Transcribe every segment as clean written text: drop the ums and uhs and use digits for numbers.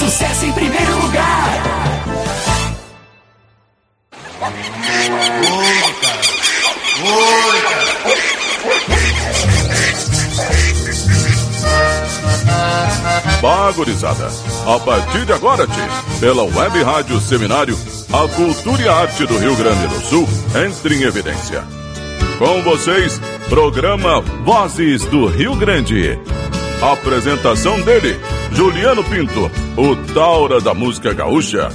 sucesso em primeiro lugar. Bah, gurizada, a partir de agora, pela Web Rádio Seminário, a cultura e a arte do Rio Grande do Sul entra em evidência. Com vocês, programa Vozes do Rio Grande. Apresentação dele, Juliano Pinto, o Taura da música gaúcha.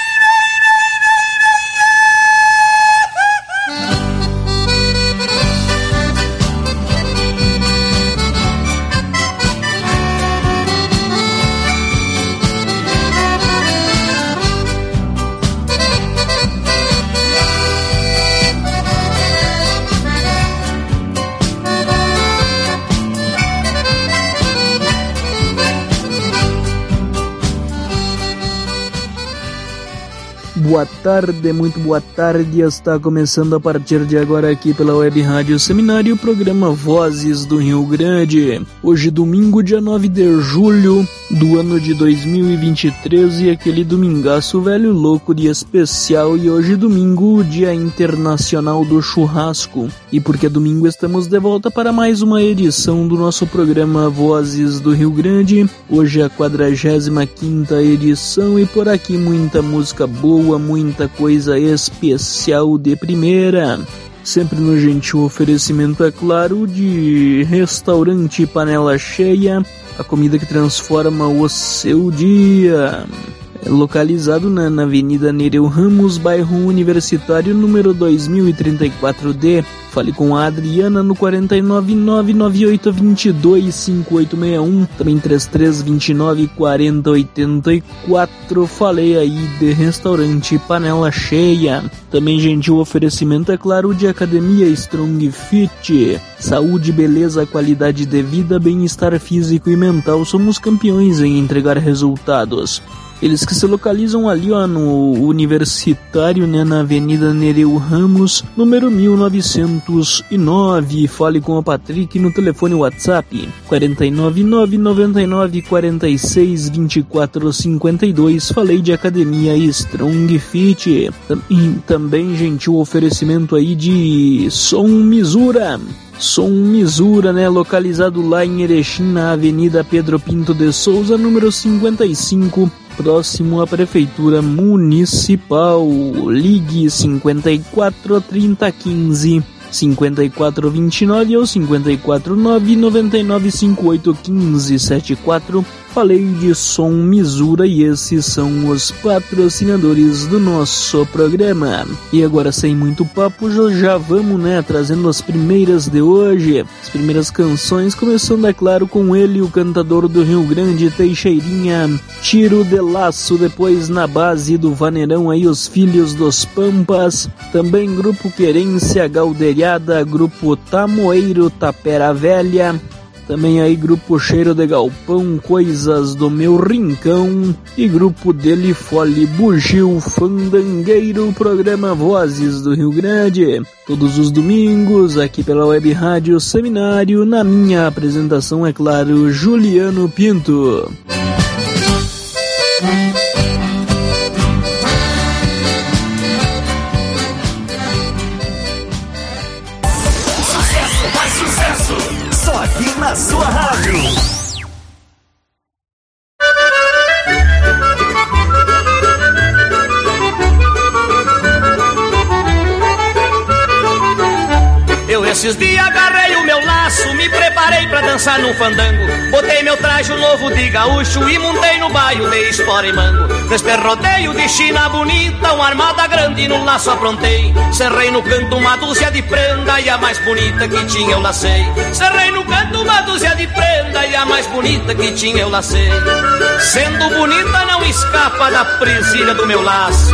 Boa tarde, muito boa tarde. Está começando a partir de agora aqui pela Web Rádio Seminário o programa Vozes do Rio Grande. Hoje domingo, dia 9 de julho do ano de 2023 e aquele domingaço velho louco de especial. E hoje domingo, Dia Internacional do Churrasco. E porque é domingo estamos de volta para mais uma edição do nosso programa Vozes do Rio Grande. Hoje é a 45ª edição e por aqui muita música boa, muita coisa especial de primeira. Sempre no gentil oferecimento, é claro, de Restaurante Panela Cheia, a comida que transforma o seu dia. É localizado na Avenida Nereu Ramos, bairro Universitário, número 2034D. Fale com a Adriana no 49998225861, também 33294084. Falei aí de Restaurante Panela Cheia. Também gentil oferecimento, é claro, de Academia Strong Fit. Saúde, beleza, qualidade de vida, bem-estar físico e mental. Somos campeões em entregar resultados. Eles que se localizam ali, no Universitário, na Avenida Nereu Ramos, número 1909. Fale com a Patrick no telefone WhatsApp 499-9946-2452. Falei de Academia Strong Fit. Também gentil oferecimento aí de Som Misura. Som Misura, localizado lá em Erechim, na Avenida Pedro Pinto de Souza, número 55, próximo à Prefeitura Municipal. Ligue 54 30 15 54 29 ou 54 9 99 58 15 74. Falei de Som Misura e esses são os patrocinadores do nosso programa. E agora, sem muito papo, já vamos, trazendo as primeiras de hoje. As primeiras canções, começando, é claro, com ele, o cantador do Rio Grande, Teixeirinha, Tiro de Laço. Depois, na base do vaneirão, aí os Filhos dos Pampas. Também Grupo Querência Galderiada, Grupo Tamoeiro Tapera Velha. Também aí Grupo Cheiro de Galpão, Coisas do Meu Rincão. E Grupo Dele Fole Bugio Fandangueiro. Programa Vozes do Rio Grande, todos os domingos, aqui pela Web Rádio Seminário. Na minha apresentação, é claro, Juliano Pinto. Na sua rádio. Eu esses dias agarrei o meu laço, me preparei pra dançar num fandango. Botei meu traje novo de gaúcho e montei no bairro de espora e mango. Neste rodeio de China bonita, uma armada grande no laço aprontei. Cerrei no canto uma dúzia de prenda e a mais bonita que tinha eu lacei. Cerrei no canto uma dúzia de prenda e a mais bonita que tinha eu lacei. Sendo bonita não escapa da presilha do meu laço.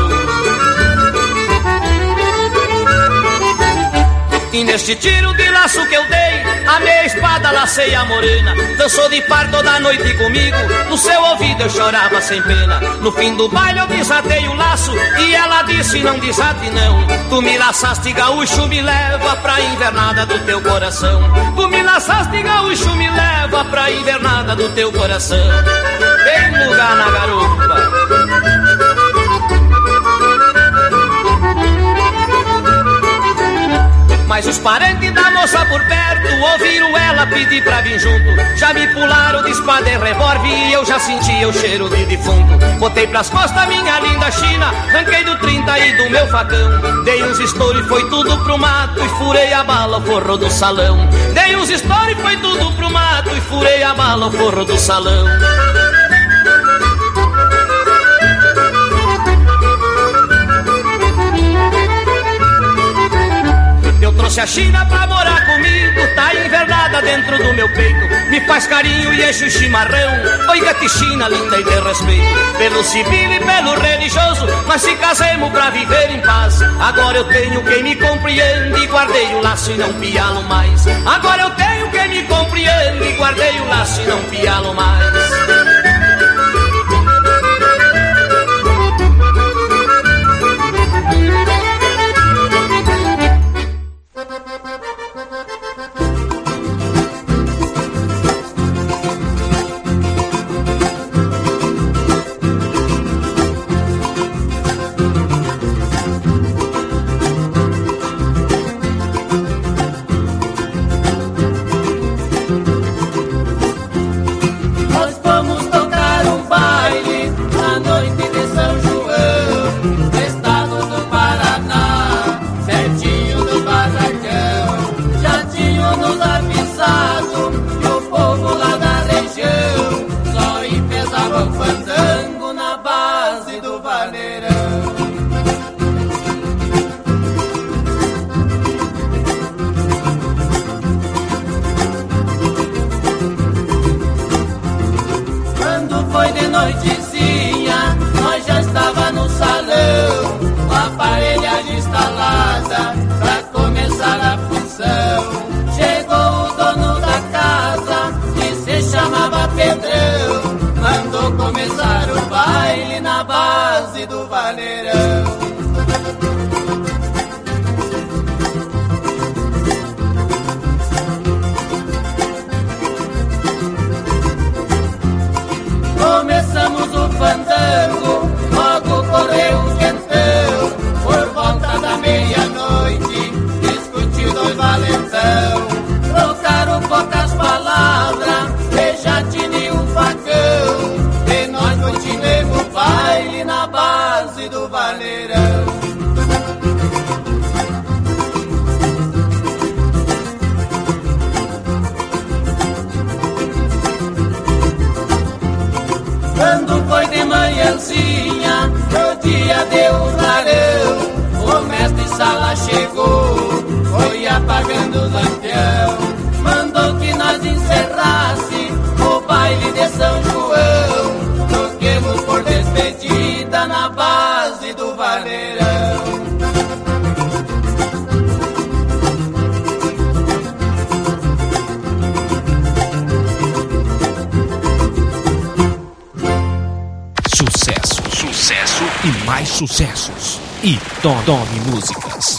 E neste tiro de laço que eu dei, a minha espada lacei a morena. Dançou de par toda a noite comigo, no seu ouvido eu chorava sem pena. No fim do baile eu desatei o laço e ela disse não desate não. Tu me laçaste gaúcho, me leva pra invernada do teu coração. Tu me laçaste gaúcho, me leva pra invernada do teu coração. Tem lugar na garupa Mas os parentes da moça por perto ouviram ela pedir pra vir junto. Já me pularam de espada e revólver e eu já sentia o cheiro de defunto. Botei pras costas minha linda China, ranquei do 30 e do meu facão. Dei uns estouro e foi tudo pro mato e furei a bala ao forro do salão. Dei uns estouro e foi tudo pro mato e furei a bala ao forro do salão. Eu trouxe a China pra morar comigo, tá invernada dentro do meu peito. Me faz carinho e enche o chimarrão. Oi, gatichina linda e de respeito. Pelo civil e pelo religioso, mas se casemos pra viver em paz. Agora eu tenho quem me compreende e guardei o laço e não piá-lo mais. Agora eu tenho quem me compreende e guardei o laço e não piá-lo mais. Sucessos e Tome Músicas.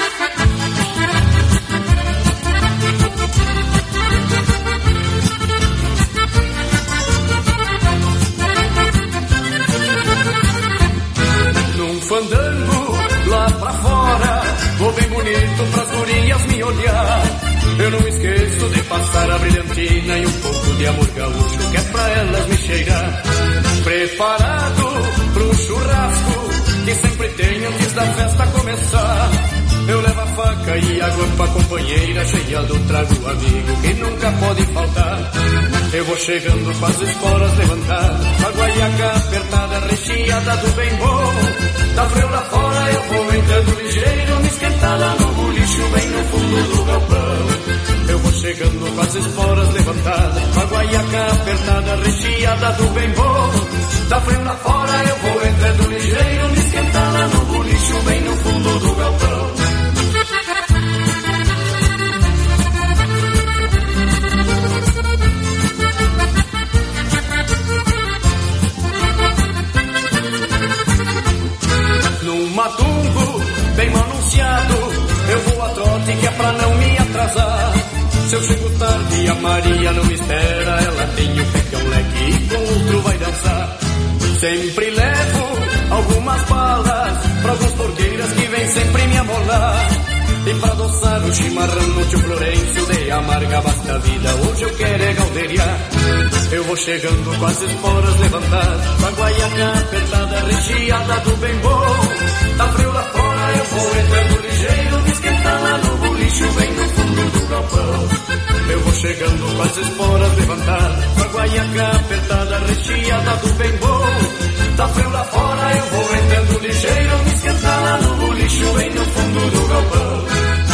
Num fandango lá pra fora, vou bem bonito pras gurias me olhar. Eu não esqueço de passar a brilhantina e um pouco de amor gaúcho, que é pra elas me cheirar. Preparado pro churrasco que sempre tem antes da festa começar. Eu levo a faca e a guampa companheira, cheia do trago amigo que nunca pode faltar. Eu vou chegando com as esporas levantadas, a guaiaca apertada, recheada do bem bom. Tá frio lá fora, eu vou entrando ligeiro, me esquentar lá no bolicho, bem no fundo do galpão. Eu vou chegando com as esporas levantadas, a guaiaca apertada, recheada do bem bom. Tá frio lá fora, eu vou entrando ligeiro, me esquentar lá no bolicho, bem no fundo do galpão. Num matungo bem anunciado, eu vou a trote que é pra não me atrasar. Se eu chego tarde e a Maria não me espera, ela tem o pé que é um leque e com outro vai dançar. Sempre levo algumas balas pra alguns porqueiras que vêm sempre me amolar. E pra adoçar o chimarrão no tio Florencio, de amarga basta a vida, hoje eu quero é galdeiriar. Eu vou chegando com as esporas levantadas, com a guaiaca apertada, recheada do bem bom. Tá frio lá fora, eu vou entrando ligeiro, me esquentar lá no bolicho, bem no fundo do galpão. Eu vou chegando com as esporas levantadas, com a guaiaca apertada, recheada do bem bom. Tá frio lá fora, eu vou entrando ligeiro, me esquentar lá no bolicho, bem no fundo do galpão.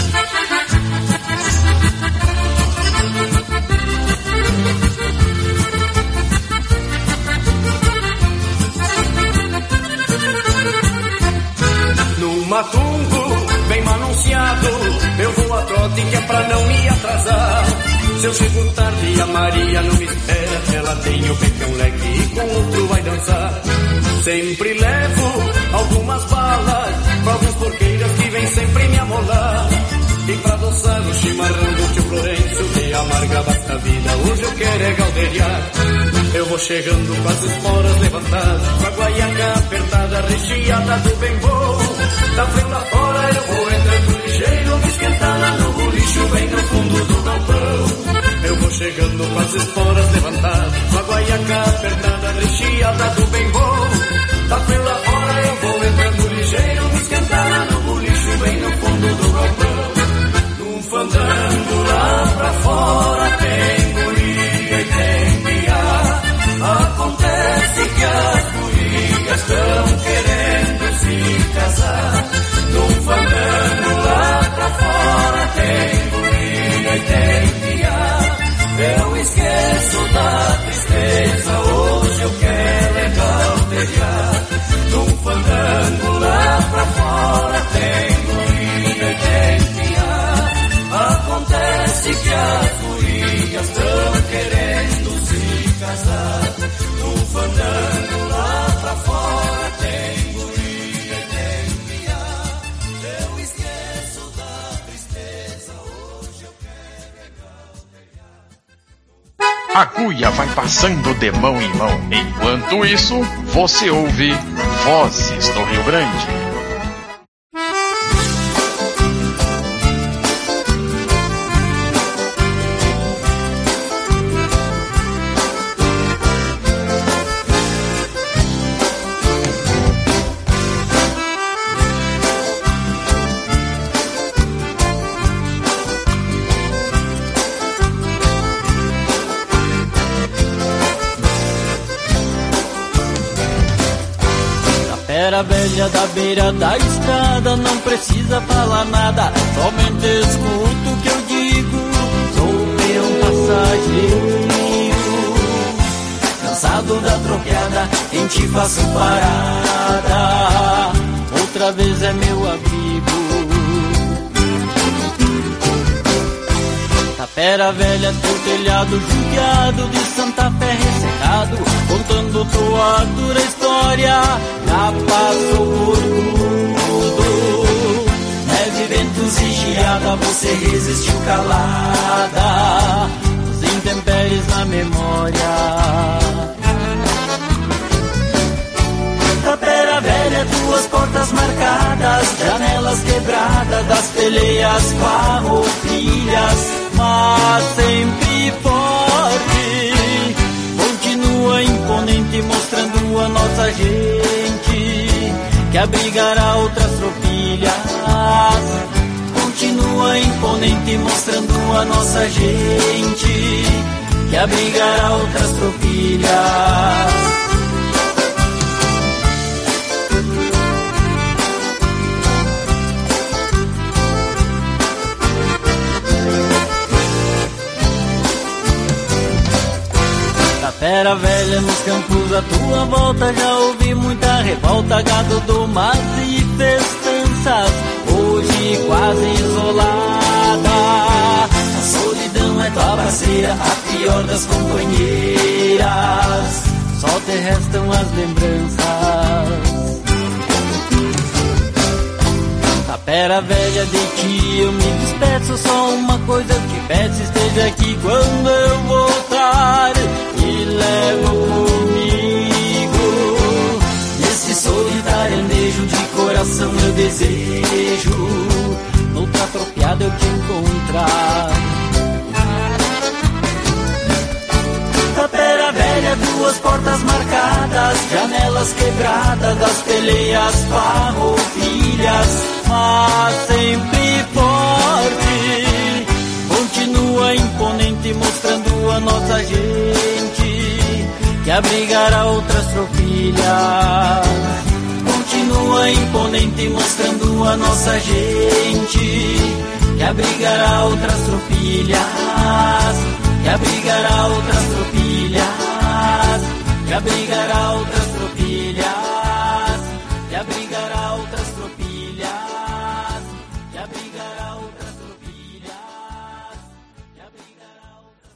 No matungo, bem manunciado, eu vou a trote que é pra não me atrasar. Se eu chego tarde a Maria não me espera, ela tem o peitão leque e com outro vai dançar. Sempre levo algumas balas pra alguns porqueiras que vem sempre me amolar. E pra adoçar o chimarrão do tio Florencio, de amarga basta a vida, hoje eu quero é galdeiriar. Eu vou chegando com as esporas levantadas, com a guaiaca apertada, recheada do bem bom. Tá frio lá fora, eu vou entrando ligeiro, me esquentar lá no bolicho, bem no fundo do galpão. Eu vou chegando com as esporas levantadas, com a guaiaca apertada, recheada do bem bom. Tá frio lá fora, eu vou entrando ligeiro, me esquentar lá no bolicho, bem no fundo do galpão. Num fandango lá pra fora tem guriga e tem piá. Acontece que as gurigas estão querendo se casar. Num fandango lá pra fora tem guriga e tem piá. Eu esqueço da tristeza, hoje eu quero é galdeiriar. Num fandango lá pra fora tem guriga e tem piá. Acontece que as gurigas estão querendo se casar. Num fandango lá pra fora tem guriga e tem piá. Eu esqueço da tristeza, hoje eu quero é galdeiriar. A cuia vai passando de mão em mão. Enquanto isso, você ouve Vozes do Rio Grande. Era velha da beira da estrada, não precisa falar nada, somente escuta o que eu digo. Sou meu passageiro, cansado da tropeada, em ti faço parada, outra vez é meu abrigo. Tapera velha, teu telhado judiado, de Santa Fé ressecado, contando tua dura história, já passou por tudo. Neve, ventos e geada, você resistiu calada, os intempéries na memória. Tapera velha, tuas portas marcadas, janelas quebradas, das peleias farroupilhas, mas sempre forte, continua imponente, mostrando a nossa gente, que abrigará outras tropilhas. Continua imponente, mostrando a nossa gente, que abrigará outras tropilhas. Tapera velha, nos campos à tua volta, já ouvi muita revolta, gado do mar e festanças, hoje quase isolada. A solidão é tua parceira, a pior das companheiras, só te restam as lembranças. Tapera velha, de ti eu me despeço, só uma coisa eu te peço, esteja aqui quando eu voltar, e levo comigo nesse solitário andejo, de coração eu desejo noutra troca pelas quebradas, das peleias farroupilhas, mas sempre forte. Continua imponente, mostrando a nossa gente que abrigará outras tropilhas. Continua imponente, mostrando a nossa gente que abrigará outras tropilhas, que abrigará outras tropilhas, que abrigará outras tropilhas, que abrigará outras tropilhas, que abrigará outras tropilhas, que abrigará outras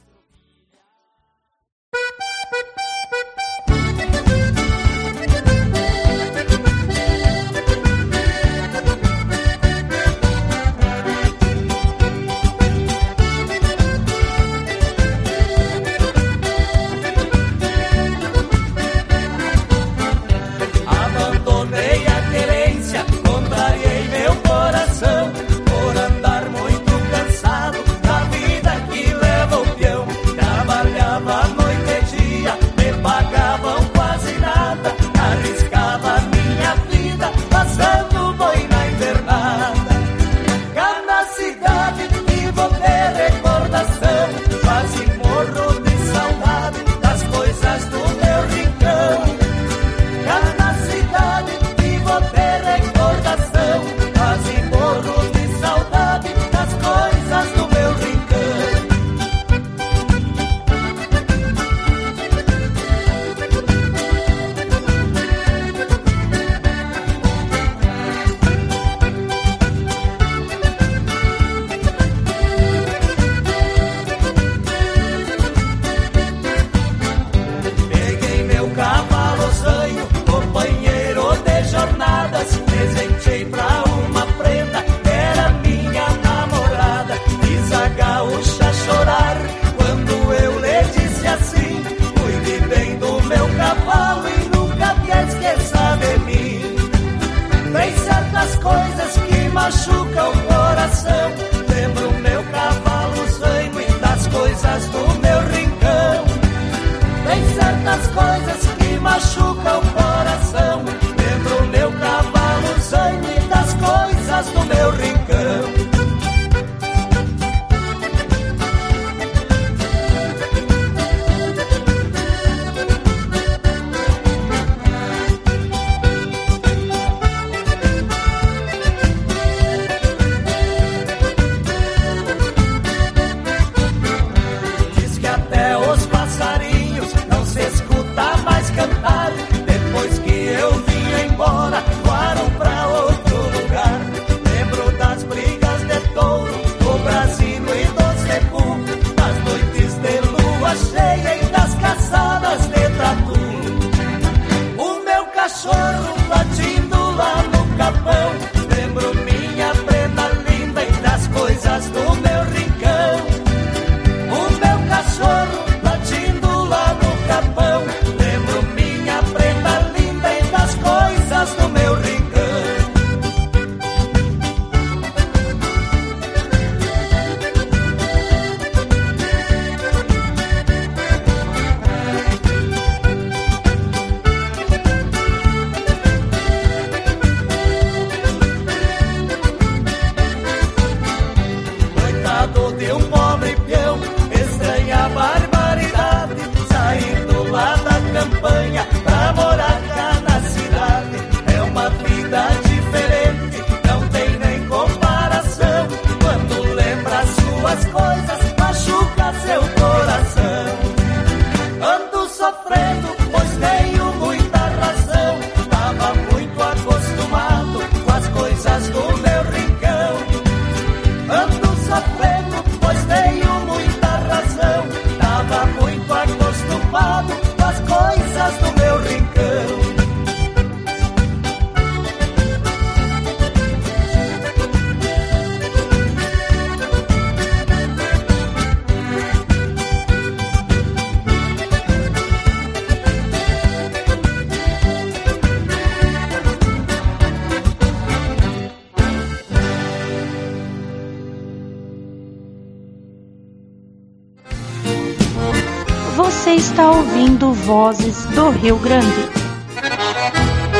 Você está ouvindo Vozes do Rio Grande.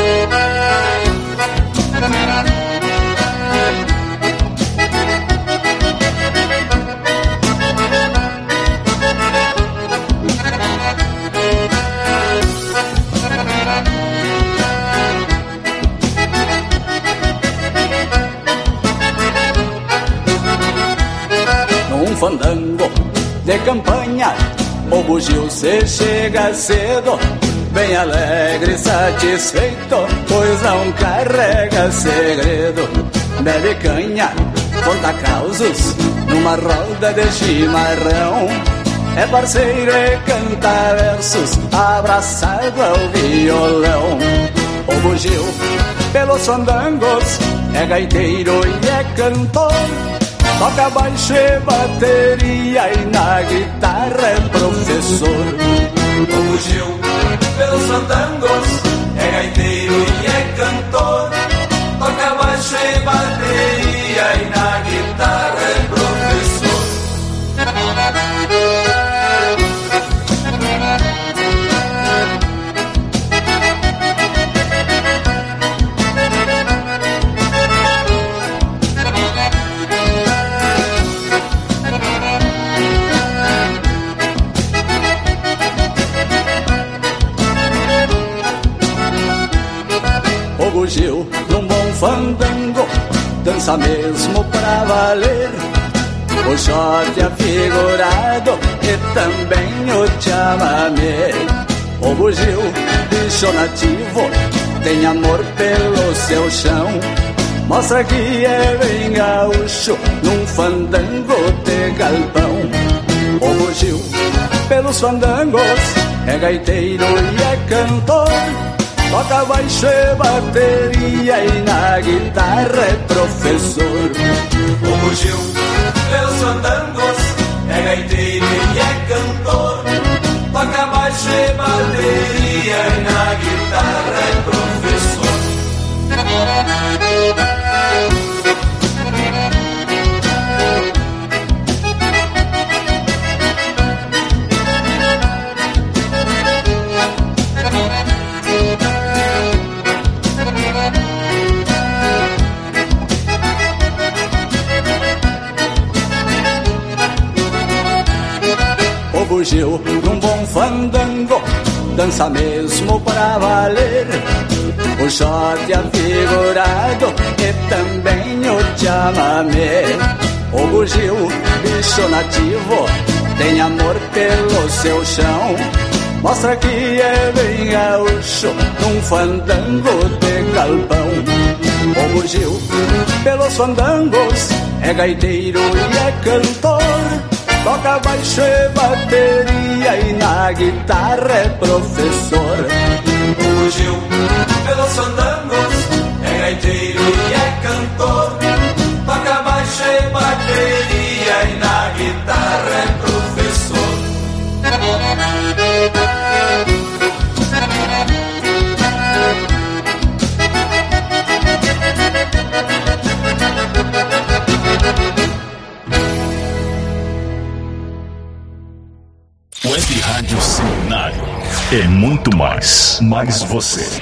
Fandango de campanha, o bugio se chega cedo, bem alegre e satisfeito, pois não carrega segredo. Bebe canha, conta causos, numa roda de chimarrão. É parceiro e canta versos, abraçado ao violão. O bugio, pelos fandangos, é gaiteiro e é cantor. Toca baixo e bateria e na guitarra é professor. O bugio, pelos fandangos, é gaiteiro e é cantor. Toca baixo e bateria e na guitarra é professor. Bugio, num bom fandango, dança mesmo pra valer. O shot afigurado e também o chamamé. O bugio, bicho nativo, tem amor pelo seu chão. Mostra que é bem gaúcho, num fandango de galpão. O bugio, pelos fandangos, é gaiteiro e é cantor. Toca baixo e bateria e na guitarra é professor. O bugio, pelos fandangos, é gaiteiro e é cantor. Toca baixo e bateria e na guitarra é professor. O bugio, num bom fandango, dança mesmo pra valer. O shot afigurado e também o chamamé. O bugio, bicho nativo, tem amor pelo seu chão. Mostra que é bem gaúcho, num fandango de galpão. O bugio, pelos fandangos, é gaiteiro e é cantor. Toca baixo e bateria e na guitarra é professor. O bugio, pelos fandangos, é gaiteiro e é cantor. Toca baixo e bateria e na guitarra é professor. Web Rádio Seminário é muito mais você.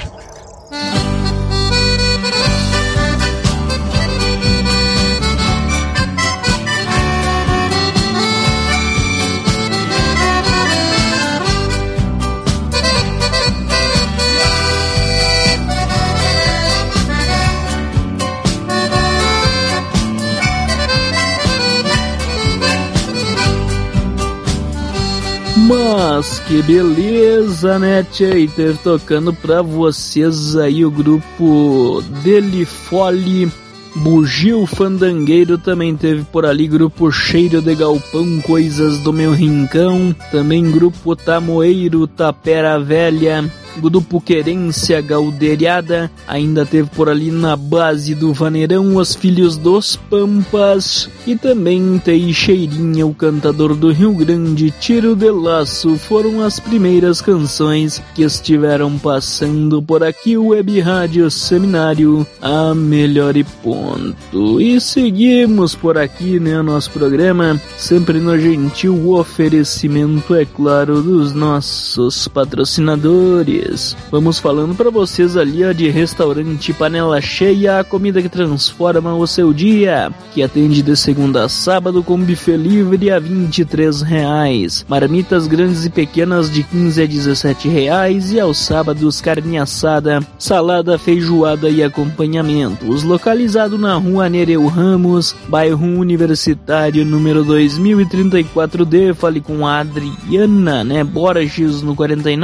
Mas que beleza, né, tchê? E teve tocando pra vocês aí o grupo Delifole, Bugio Fandangueiro. Também teve por ali grupo Cheiro de Galpão, Coisas do Meu Rincão. Também grupo Tamoeiro, Tapera Velha, grupo Querência Galderiada. Ainda teve por ali na base do Vaneirão Os Filhos dos Pampas. E também Teixeirinha, o cantador do Rio Grande, Tiro de Laço. Foram as primeiras canções que estiveram passando por aqui. O Web Rádio Seminário, a melhor e ponto. E seguimos por aqui, né, nosso programa, sempre no gentil oferecimento, é claro, dos nossos patrocinadores. ches. Vamos falando pra vocês ali, ó, de restaurante Panela Cheia, a comida que transforma o seu dia, que atende de segunda a sábado com buffet livre a R$23. Marmitas grandes e pequenas de R$15 a R$17 e aos sábados carne assada, salada, feijoada e acompanhamentos. Localizado na rua Nereu Ramos, bairro Universitário, número 2034D. Fale com a Adriana, né? Borges no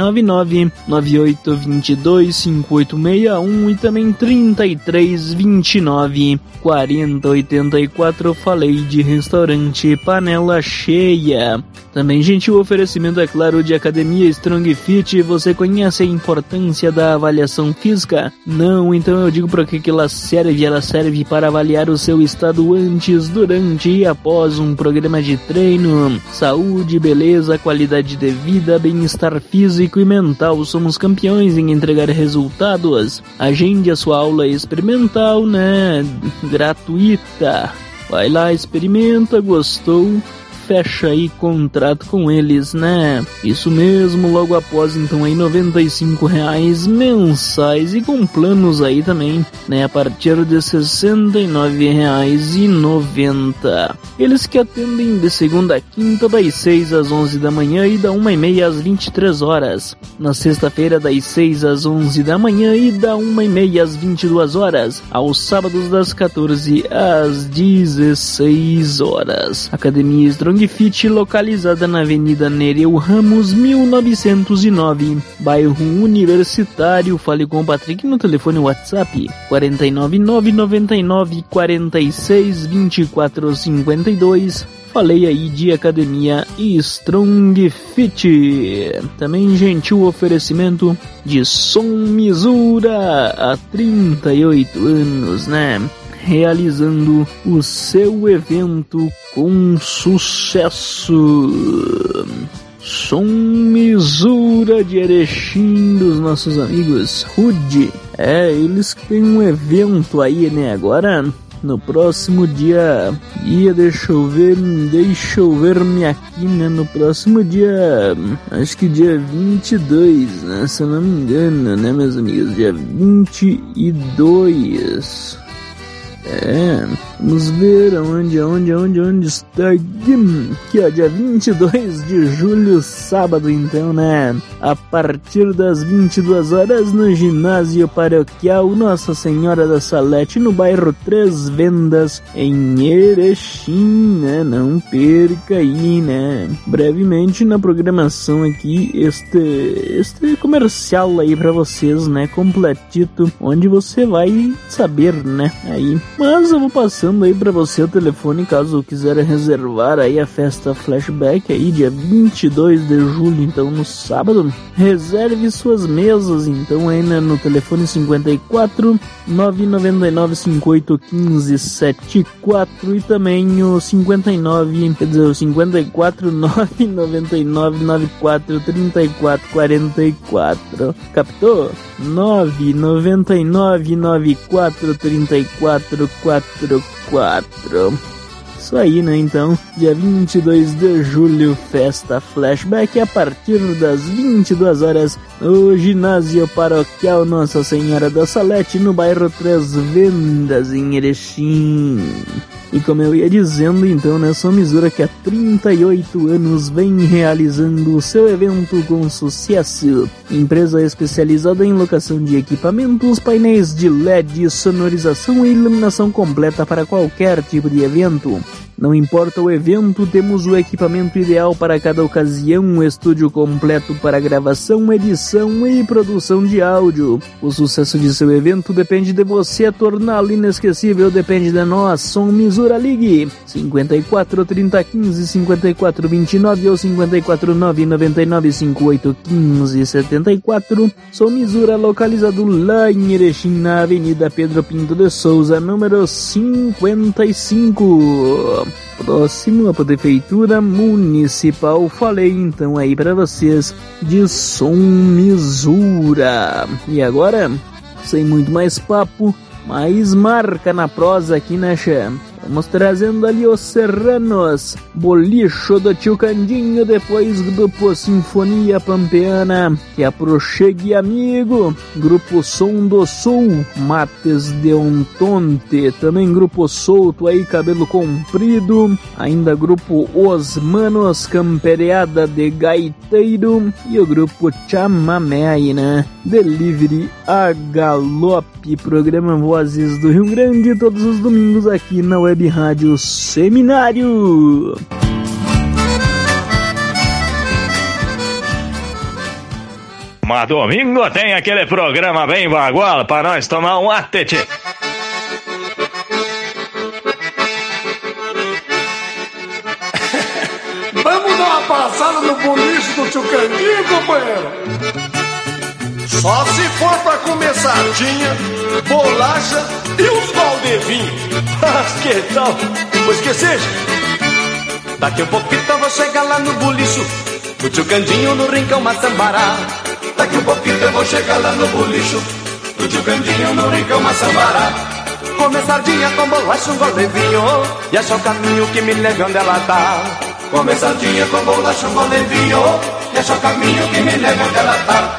499-9822-5861 e também 3329-4084. Falei de restaurante Panela Cheia. Também gentil oferecimento, é claro, de Academia Strong Fit. Você conhece a importância da avaliação física? Não? Então eu digo para que ela serve. Ela serve para avaliar o seu estado antes, durante e após um programa de treino. Saúde, beleza, qualidade de vida, bem-estar físico e mental. Somos campeões em entregar resultados. Agende a sua aula experimental, né? Gratuita. Vai lá, experimenta, gostou? Fecha aí contrato com eles, né? Isso mesmo, logo após então aí R$95 mensais e com planos aí também, né? A partir de R$69,90. Eles que atendem de segunda a quinta das 6 às 11 da manhã e da 1h30 às 23 horas. Na sexta-feira das 6 às 11 da manhã e da 1h30 às 22 horas. Aos sábados das 14 às 16 horas. Academia Strong Fit, localizada na Avenida Nereu Ramos, 1909, bairro Universitário. Fale com o Patrick no telefone WhatsApp 499-9946-2452. Falei aí de Academia Strong Fit. Também gentil oferecimento de Som Misura, há 38 anos, né? Realizando o seu evento com sucesso. Som Misura de Erechim, dos nossos amigos Rude. Eles que tem um evento aí, né? Agora, no próximo dia, deixa eu ver-me aqui, né? No próximo dia, acho que dia 22, né? Se eu não me engano, né, meus amigos? Dia 22. Vamos ver onde está aqui, ó, dia 22 de julho, sábado, então, né? A partir das 22 horas no ginásio paroquial Nossa Senhora da Salete, no bairro Três Vendas, em Erechim, né? Não perca aí, né? Brevemente na programação aqui, este comercial aí pra vocês, né? Completito, onde você vai saber, né? Aí. Mas eu vou passando aí pra você o telefone, caso quiser reservar aí a festa Flashback aí, dia 22 de julho, então no sábado. Reserve suas mesas, então, aí, né, no telefone 54 999 58 15 74 e também o 54 999 94 34 44. Captou? 999 94 34 44. Isso aí, né? Então, dia 22 de julho, festa Flashback a partir das 22 horas no ginásio paroquial Nossa Senhora da Salete, no bairro Três Vendas, em Erechim. E como eu ia dizendo, então, né, Som Misura, que há 38 anos vem realizando o seu evento com sucesso. Empresa especializada em locação de equipamentos, painéis de LED, sonorização e iluminação completa para qualquer tipo de evento. Não importa o evento, temos o equipamento ideal para cada ocasião, um estúdio completo para gravação, edição e produção de áudio. O sucesso de seu evento depende de você, torná-lo inesquecível depende de nós. Som Misura, ligue 54 30 15 54 29 ou 54 999 58 15 74. Som Misura, localizado lá em Erechim, na Avenida Pedro Pinto de Souza, número 55. Próximo à Prefeitura Municipal. Falei então aí pra vocês de Som Misura. E agora, sem muito mais papo, mais marca na prosa aqui, né, Xê? Vamos trazendo ali os Serranos, Bolicho do Tio Candinho, depois Grupo Sinfonia Pampeana, que é pro Chegue Amigo, Grupo Som do Sul, Mates de Ontonte, também Grupo Solto aí, Cabelo Comprido, ainda Grupo Os Manos, Campereada de Gaiteiro e o Grupo Chamamé aí, né? Delivery a Galope, programa Vozes do Rio Grande, todos os domingos aqui na Web Rádio Seminário. Mas domingo tem aquele programa bem bagual para nós tomar um atete. Vamos dar uma passada no boliche do Tio Candinho, companheiro? Só se for pra comer sardinha, bolacha e uns baldevinhos. Mas que tal? Pois que seja. Daqui a pouquinho eu vou chegar lá no bolicho do Tio Candinho no Rincão Maçambará. Daqui a pouquinho eu vou chegar lá no bolicho do Tio Candinho no Rincão Maçambará. Comer sardinha com bolacha, um baldevinho e achar o caminho que me leve onde ela tá. Comer sardinha com bolacha, um baldevinho e achar o caminho que me leve onde ela tá.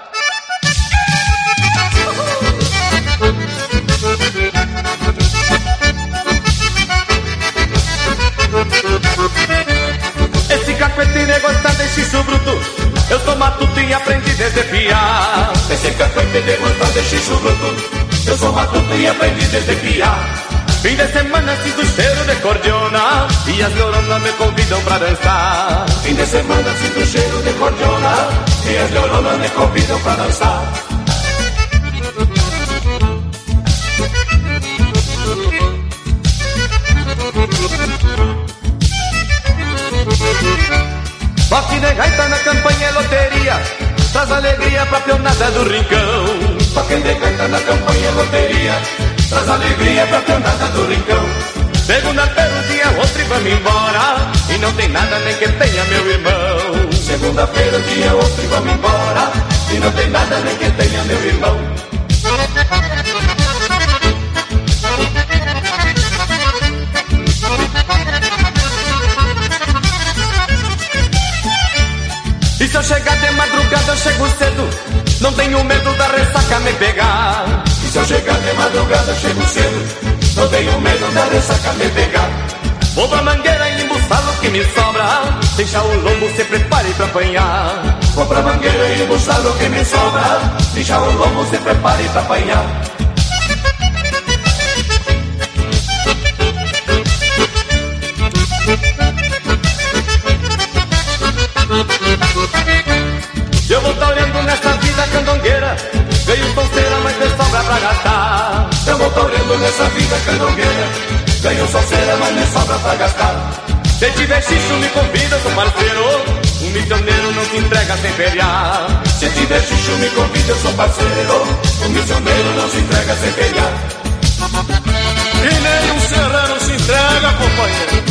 Esse cacuete gosta de xixo bruto, eu sou matuto e aprendi desde piá. Esse cacuete gosta de xixo bruto, eu sou matuto e aprendi desde piá. Fim de semana sinto cheiro de cordiona e as neuronas me convidam pra dançar. Fim de semana sinto cheiro de cordiona e as neuronas me convidam pra dançar. Toque de gaita na campanha e loteria traz alegria pra pionada do rincão. Toque de gaita na campanha e loteria traz alegria pra pionada do rincão. Segunda-feira um dia outro e vamos embora e não tem nada nem que tenha meu irmão. Segunda-feira um dia outro e vamos embora e não tem nada nem que tenha meu irmão. E se eu chegar de madrugada eu chego cedo, não tenho medo da ressaca me pegar. E se eu chegar de madrugada eu chego cedo, não tenho medo da ressaca me pegar. Vou pra mangueira e embuçar o que me sobra, deixa o lombo, se prepare pra apanhar. Vou pra mangueira e embuçar o que me sobra, deixa o lombo, se prepare pra apanhar. Eu vou tá olhando nessa vida candongueira, ganho sonceira, mas me sobra pra gastar. Eu vou tá olhando nessa vida candongueira, ganho sonceira, mas me sobra pra gastar. Se tiver xixo me convida, sou parceiro, um missioneiro não se entrega sem feriar. Se tiver xixo me convida, eu sou parceiro, um missioneiro não se entrega sem feriar. E nem um serrano se entrega, companheiro.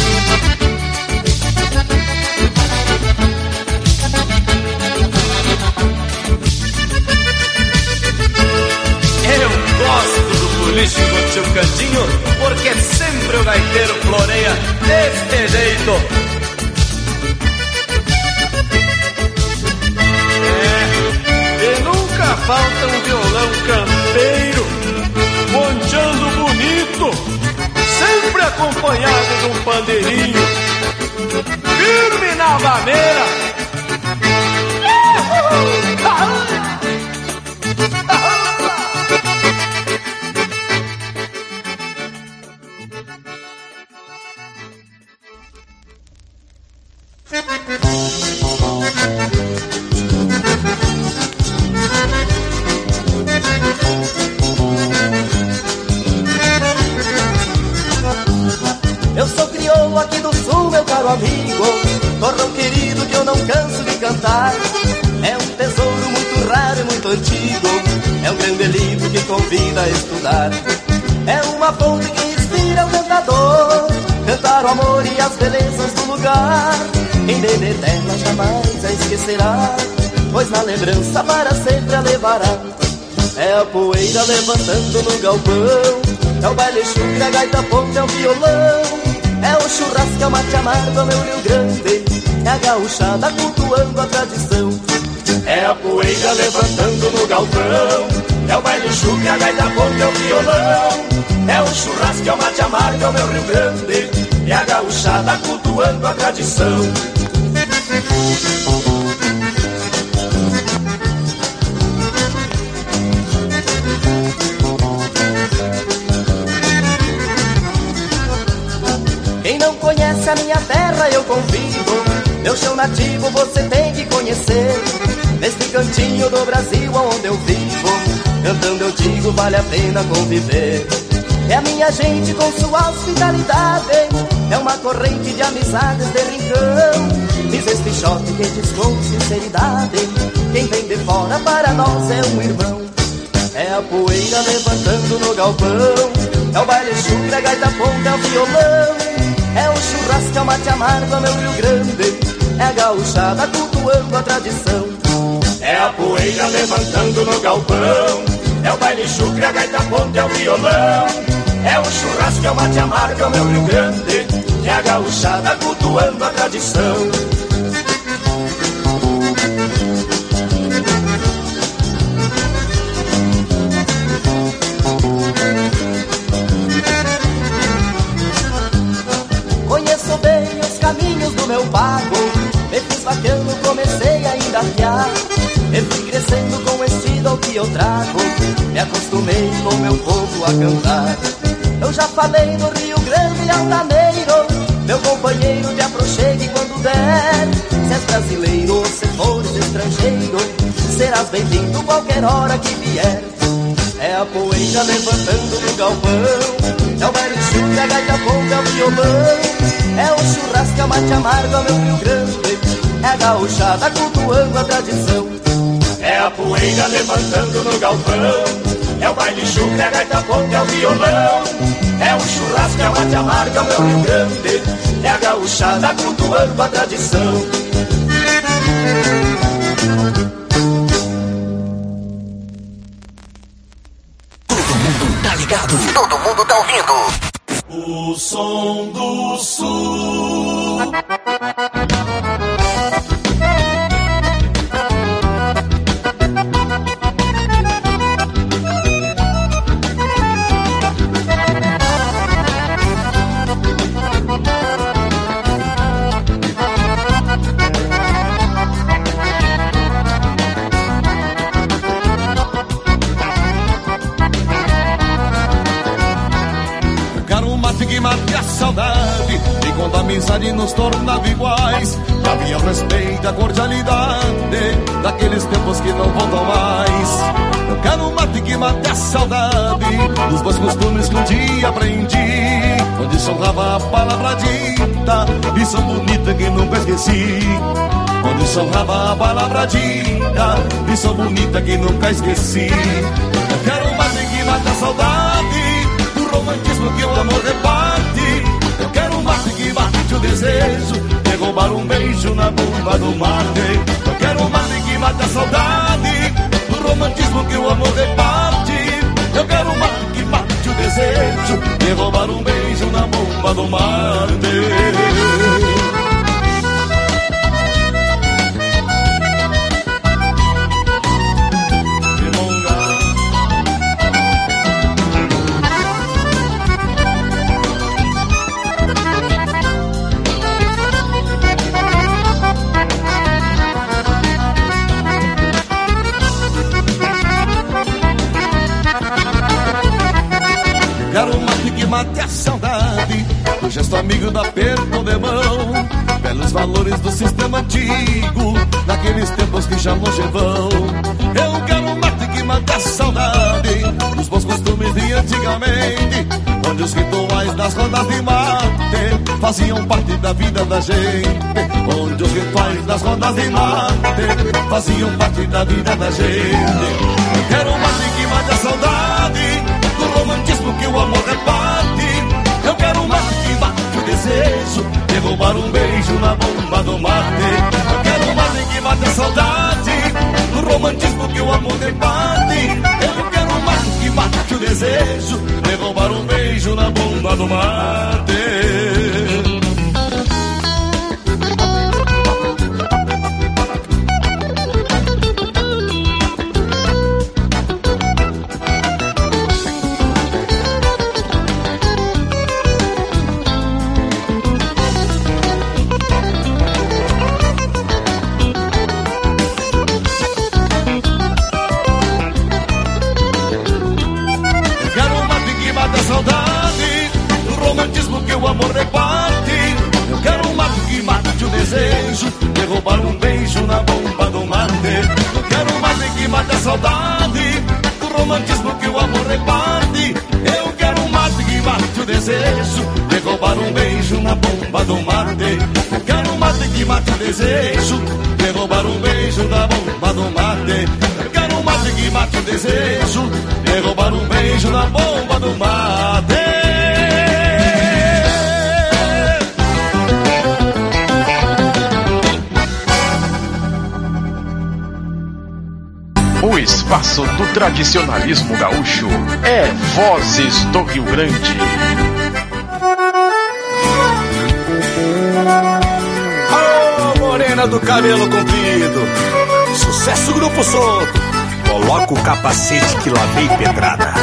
Eu gosto do boliche do Tio Candinho, porque sempre o gaiteiro floreia deste jeito. E nunca falta um violão campeiro, ponteando bonito, sempre acompanhado de um pandeirinho, firme na vaneira. Eu sou crioulo aqui do sul, meu caro amigo, torrão querido que eu não canso de cantar. É um tesouro muito raro e muito antigo, é um grande livro que convida a estudar. É uma fonte que inspira o cantador, cantar o amor e as belezas do lugar. Quem dele eterna jamais a esquecerá, pois na lembrança para sempre a levará. É a poeira levantando no galpão, é o baile chucre, a gaita ponte, é o violão. É o churrasco, é o mate amargo, é o meu Rio Grande. É a gauchada cultuando a tradição. É a poeira levantando no galpão. É o baile chucre, a gaita ponte, é o violão. É o churrasco, é o mate amargo, é o meu Rio Grande. É a gauchada cultuando a tradição. Quem não conhece a minha terra eu convido. Meu chão nativo você tem que conhecer. Neste cantinho do Brasil onde eu vivo, cantando eu digo vale a pena conviver. É a minha gente com sua hospitalidade, é uma corrente de amizades de rincão. Diz este shot que diz com sinceridade, quem vem de fora para nós é um irmão. É a poeira levantando no galpão, é o baile chucre, a gaita ponte, é o violão. É o churrasco, é o mate amargo, é meu Rio Grande. É a gauchada cultuando a tradição. É a poeira levantando no galpão, é o baile chucre, a gaita ponte, é o violão. É o churrasco, é o mate amargo, é meu Rio Grande. É a gauchada cultuando a tradição. Conheço bem os caminhos do meu pago. Me fiz vaqueano, comecei a engatear. Eu fui crescendo com o estilo que eu trago. Me acostumei com meu povo a cantar. Eu já falei do Rio Grande altaneiro, meu companheiro de aproxegue quando der. Se és brasileiro ou se fores estrangeiro, serás bem-vindo qualquer hora que vier. É a poeira levantando no galpão, é o baile chucre, a gaita ponte, é o violão. É o churrasco, é o mate amargo, é meu Rio Grande. É a gauchada cultuando a tradição. É a poeira levantando no galpão, é o baile chucre, a gaita ponte, é o violão. É o churrasco, é o mate amargo, é o meu Rio Grande. É a gauchada cultuando a tradição. Todo mundo tá ligado, todo mundo tá ouvindo. O som do sul. Que mate a saudade, e quando a amizade nos tornava iguais, havia o respeito, a cordialidade daqueles tempos que não voltam mais. Eu quero um mate que mate a saudade dos bons costumes que um dia aprendi, onde sonrava a palavra dita, lição bonita que nunca esqueci. Onde sonrava a palavra dita, lição bonita que nunca esqueci. Eu quero um mate que mate a saudade, romantismo que o amor reparte. Eu quero um mate que bate o desejo de roubar um beijo na bomba do mate. Eu quero um mate que mate a saudade do romantismo que o amor reparte. Eu quero um mate que bate o desejo de roubar um beijo na bomba do mate. Quero um mate que mate a saudade do gesto amigo do aperto de mão, belos valores do sistema antigo, naqueles tempos que já longe vão. Eu quero um mate que mate a saudade dos bons costumes de antigamente, onde os rituais das rodas de mate faziam parte da vida da gente. Onde os rituais das rodas de mate faziam parte da vida da gente. Eu quero um mate que mate a saudade do romantismo que o amor reparte. Eu quero um mate que bate o desejo de roubar um beijo na bomba do mate. Eu quero um mate que bate a saudade do romantismo que o amor reparte. Eu quero um mate que bate o desejo de roubar um beijo beijo na bomba do mate. De roubar um beijo na bomba do mate. Eu quero mate que mate a saudade, o romantismo que o amor reparte. Eu quero mate que mate o desejo de roubar um beijo na bomba do mate. Eu quero mate que mate o desejo de roubar um beijo na bomba do mate. Eu quero mate que mate o desejo de roubar um beijo na bomba do mate. O espaço do tradicionalismo gaúcho é Vozes do Rio Grande. Ô, morena do cabelo comprido, sucesso Grupo Solto. Coloca o capacete que lá vem pedrada.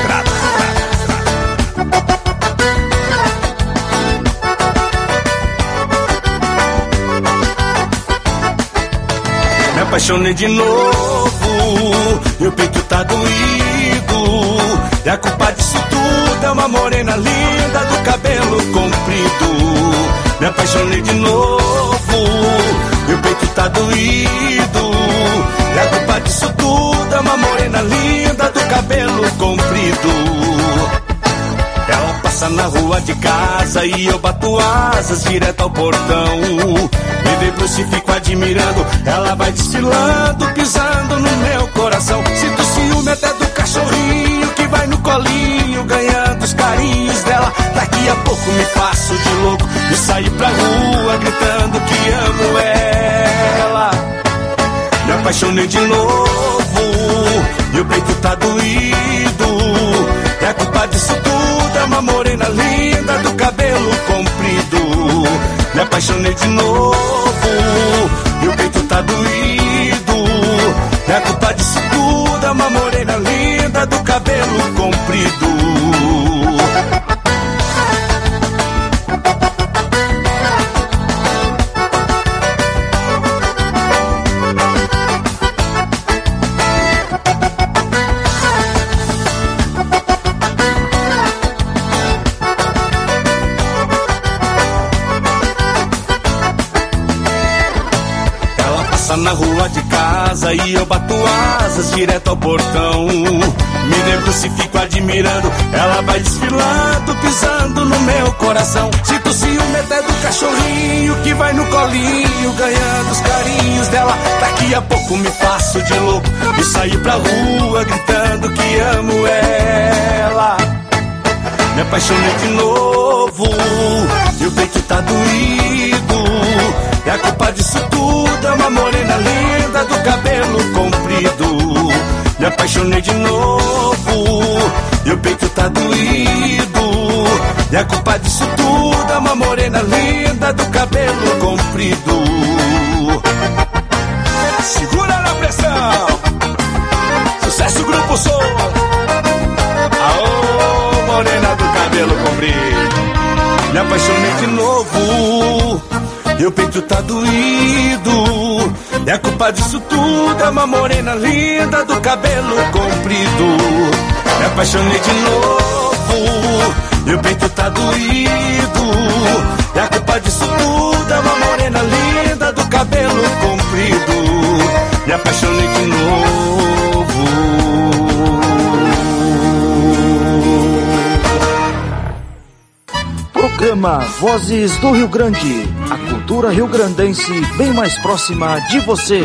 Me apaixonei de novo, meu peito tá doído, e a culpa disso tudo é uma morena linda do cabelo comprido. Me apaixonei de novo, meu peito tá doído, e a culpa disso tudo é uma morena linda do cabelo comprido. Ela passa na rua de casa e eu bato asas direto ao portão. Me debruço e fico admirando, ela vai desfilando, pisando no meu coração. Sinto ciúme até do cachorrinho que vai no colinho, ganhando os carinhos dela. Daqui a pouco me faço de louco e saio pra rua gritando que amo ela. Me apaixonei de novo, meu peito tá doído, e a culpa disso tudo é uma morena linda do cabelo comprido. Me apaixonei de novo, meu peito tá doído, e a culpa disso tudo é uma morena linda do cabelo comprido. Na rua de casa e eu bato asas direto ao portão. Me debruço e fico admirando, ela vai desfilando, pisando no meu coração. Sinto ciúme até do cachorrinho que vai no colinho, ganhando os carinhos dela. Daqui a pouco me faço de louco e saio pra rua gritando que amo ela. Me apaixonei de novo, meu peito tá doído, e a culpa disso tudo é uma morena linda do cabelo comprido. Me apaixonei de novo, meu peito tá doído, e a culpa disso tudo é uma morena linda do cabelo comprido. Segura na pressão, sucesso Grupo Som. Aô, morena do cabelo comprido. Me apaixonei de novo, meu peito tá doído, e a culpa disso tudo é uma morena linda do cabelo comprido. Me apaixonei de novo, meu peito tá doído, e a culpa disso tudo é uma morena linda do cabelo comprido. Me apaixonei de novo. Programa Vozes do Rio Grande, a cultura rio-grandense bem mais próxima de você.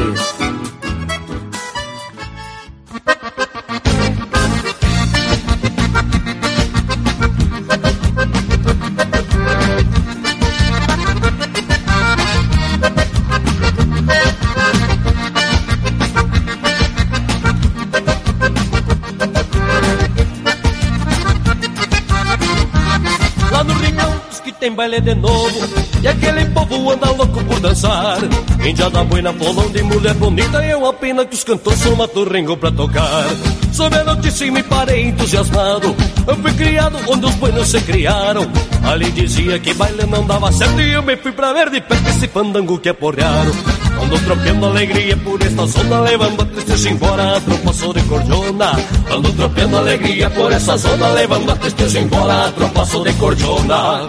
tem baile de novo e aquele povo anda louco por dançar. Índia da Buena, bolão de mulher bonita, e é uma pena que os cantores são maturrengo pra tocar. Soube a notícia e me parei entusiasmado. Eu fui criado onde os buenos se criaram. Ali dizia que baile não dava certo e eu me fui pra ver de perto esse fandango que é porreado. Ando tropeando alegria por esta zona, levando a tristeza embora, a tropa sou de cordiona. Ando tropeando alegria por essa zona, levando a tristeza embora, a tropa sou de cordiona.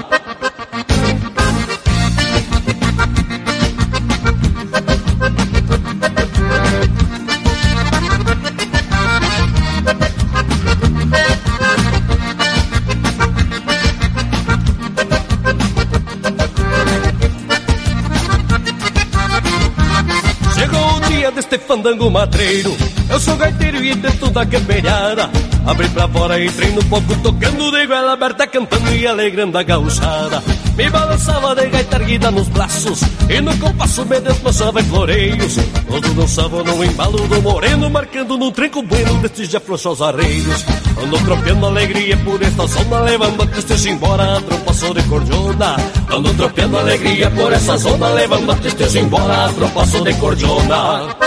Deste fandango matreiro, eu sou gaiteiro e dentro da campeirada abri pra fora, entrei no palco tocando de goela aberta, cantando e alegrando a gauchada. Me balançava de gaita erguida nos braços e no compasso me desmanchava em floreios. Todos dançavam no embalo do moreno, marcando num tranco bueno destes de afrouxar os arreios. Ando tropeando alegria por esta zona, levando a tristeza embora, a tropa sou de cordiona. Ando tropeando alegria por essa zona, levando a tristeza embora, a tropa sou de cordiona.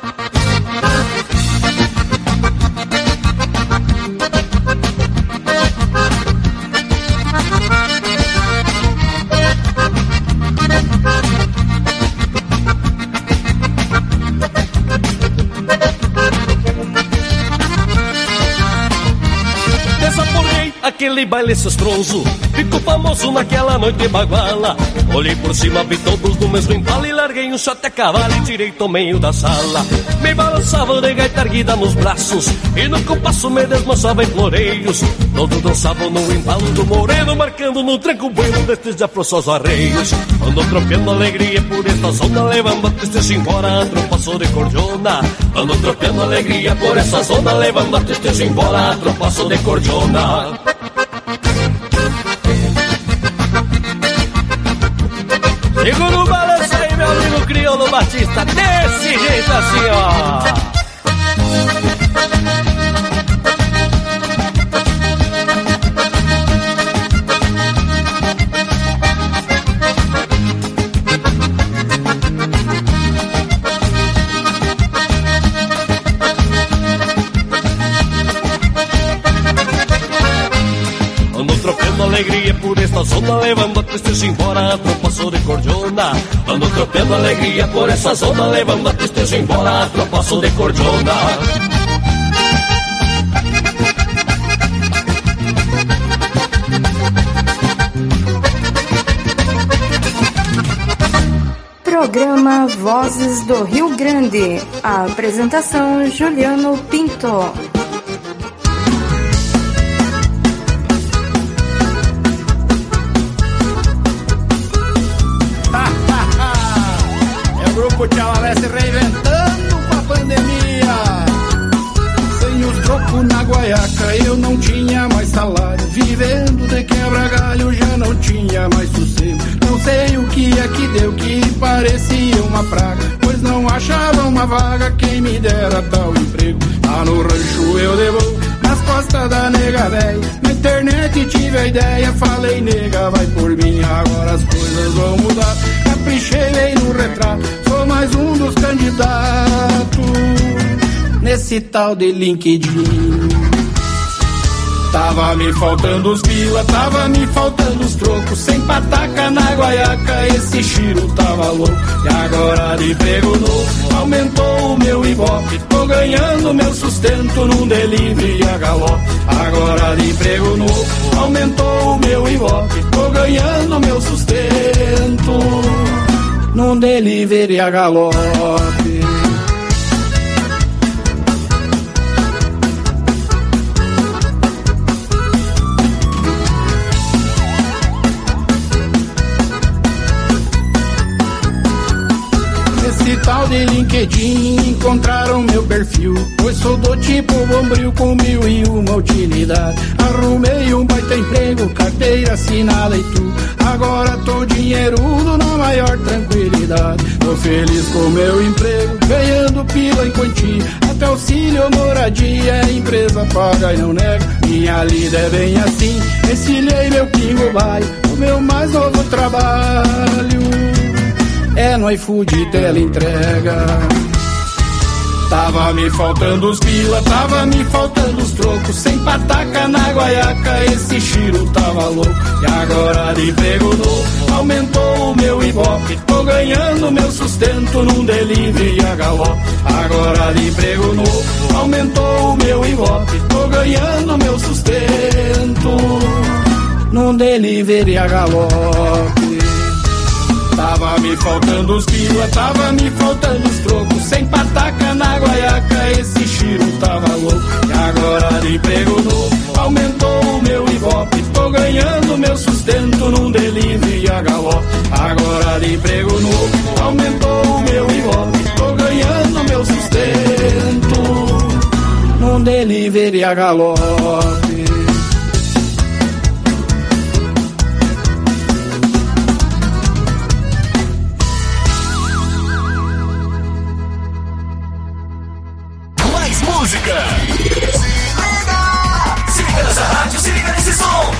Aquele baile cestroso ficou famoso naquela noite baguala. Olhei por cima, vi todos no mesmo embalo e larguei um shot a cavalo e tirei tomeio da sala. Me balançava de gaita erguida nos braços e no compasso me desmanchava em floreios. Todos dançavam no embalo do moreno, marcando no tranco bueno destes de afrouxar os arreios. Ando tropeando alegria por esta zona, levando a tristeza embora, a tropa sou de cordiona. Ando tropeando alegria por essa zona, levando a tristeza embora, a tropa sou de cordiona. Segura o balanço aí, meu amigo crioulo Batista, desse jeito assim, ó. Alegria por esta zona, levando a tristeza embora, a tropa sou de cordiona. Ando tropeando alegria por essa zona, levando a tristeza embora, a tropa sou de cordiona. Programa Vozes do Rio Grande. A apresentação Juliano Pinto. O Tchau Alesse reinventando com a pandemia. Sem os trocos na guaiaca eu não tinha mais salário. Vivendo de quebra-galho já não tinha mais sossego. Não sei o que é que deu, que parecia uma praga, pois não achava uma vaga quem me dera tal emprego. Lá no rancho eu devolvo nas costas da nega véia. Na internet tive a ideia, falei nega vai por mim, agora as coisas vão mudar. Caprichei bem no retrato, sou mais um dos candidatos nesse tal de LinkedIn. Tava me faltando os pila, tava me faltando os trocos. Sem pataca na guaiaca, esse Chiro tava louco. E agora de emprego novo, aumentou o meu ibope. Tô ganhando meu sustento num delivery a galope. Agora de emprego novo, aumentou o meu ibope. Tô ganhando meu sustento num delivery a galope. Tal de LinkedIn encontraram meu perfil, pois sou do tipo bombril com 1001 utilidade. Arrumei um baita emprego, carteira assinada e tudo. Agora tô dinheirudo na maior tranquilidade. Tô feliz com meu emprego, ganhando pila em quantia. Até auxílio moradia, a empresa paga e não nega. Minha lida é bem assim, encilhei meu pingo baio. meu mais novo trabalho é no iFood teleentrega. Tava me faltando os pila, tava me faltando os trocos. Sem pataca na guaiaca, esse Chiro tava louco. E agora de emprego novo, aumentou o meu ibope. Tô ganhando meu sustento num delivery a galope. Agora de emprego novo, aumentou o meu ibope. Tô ganhando meu sustento num delivery a galope. Tava me faltando os pila, tava me faltando os trocos. Sem pataca na guaiaca, esse Chiro tava louco. E agora de emprego novo, aumentou o meu ibope. Tô ganhando meu sustento num delivery a galope. Agora de emprego novo, aumentou o meu ibope. Tô ganhando meu sustento num delivery a galope. Música. Se liga nessa rádio, se liga nesse som.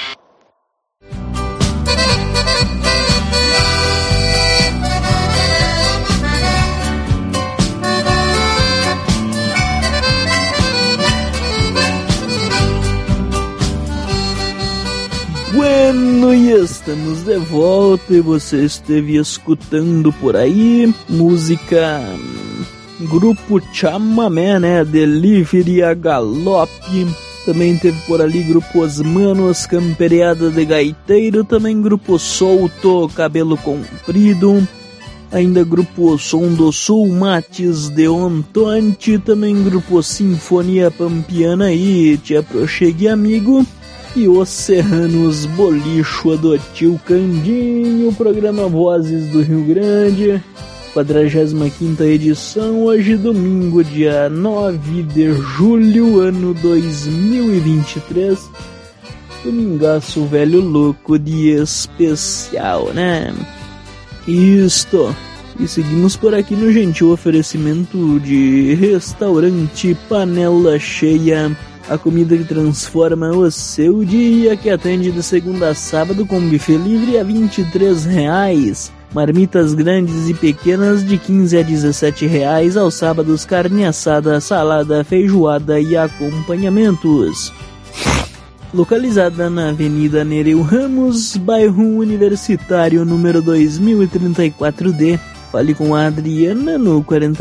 Bueno, e estamos de volta e você esteve escutando por aí música... Grupo Chamamé, né? Delivery a galope. Também teve por ali Grupo Os Manos, Camperiada de Gaiteiro. Também Grupo Solto, Cabelo Comprido. Ainda Grupo Som do Sul, Mates de Ontonte. Também Grupo Sinfonia Pampiana e Te Aproxegue Amigo. E Os Serranos Bolicho do Tio Candinho. Programa Vozes do Rio Grande. 45ª edição, hoje domingo, dia 9 de julho, ano 2023. Domingaço velho louco de especial, né? Isto. E seguimos por aqui no gentil oferecimento de restaurante Panela Cheia. A comida que transforma o seu dia, que atende de segunda a sábado com buffet livre a R$ 23. Marmitas grandes e pequenas de R$ 15 a R$ 17 aos sábados, carne assada, salada, feijoada e acompanhamentos. Localizada na Avenida Nereu Ramos, bairro Universitário, número 2034D. Fale com a Adriana no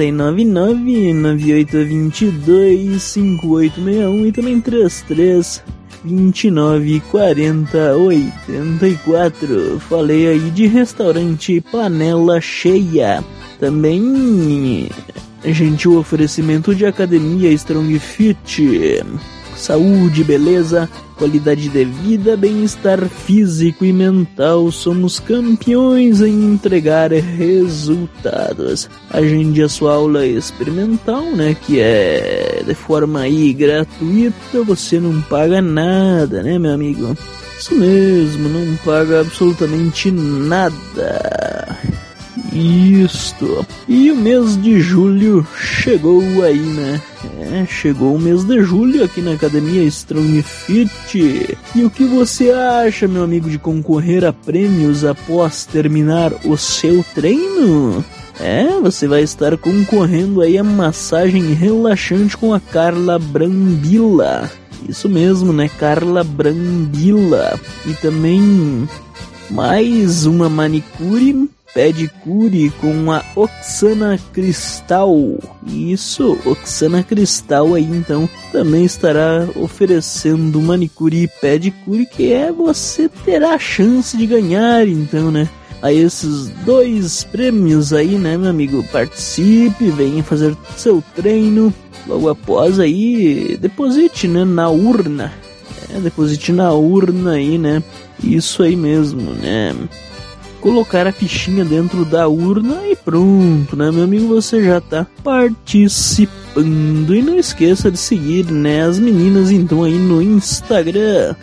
499-9822-5861 e também 33-29-40-84. Falei aí de restaurante Panela Cheia. Também gentil oferecimento de academia Strong Fit. Saúde, beleza, qualidade de vida, bem-estar físico e mental. Somos campeões em entregar resultados. Agende a sua aula experimental, né? Que é de forma aí gratuita. Você não paga nada, né, meu amigo? Isso mesmo, não paga absolutamente nada. Isto. E o mês de julho chegou aí, né? Chegou o mês de julho aqui na Academia Strong Fit. E o que você acha, meu amigo, de concorrer a prêmios após terminar o seu treino? Você vai estar concorrendo aí a massagem relaxante com a Carla Brambila. Isso mesmo, né? Carla Brambila. E também mais uma manicure, pedicure com a Oxana Cristal. Isso, Oxana Cristal aí então também estará oferecendo manicure e pedicure, que você terá a chance de ganhar então, né? A esses 2 prêmios aí, né, meu amigo? Participe, venha fazer seu treino. Logo após aí, deposite, né, na urna. Deposite na urna aí, né? Isso aí mesmo, né? Colocar a fichinha dentro da urna e pronto, né, meu amigo? Você já tá participando. E não esqueça de seguir, né, as meninas então aí no Instagram,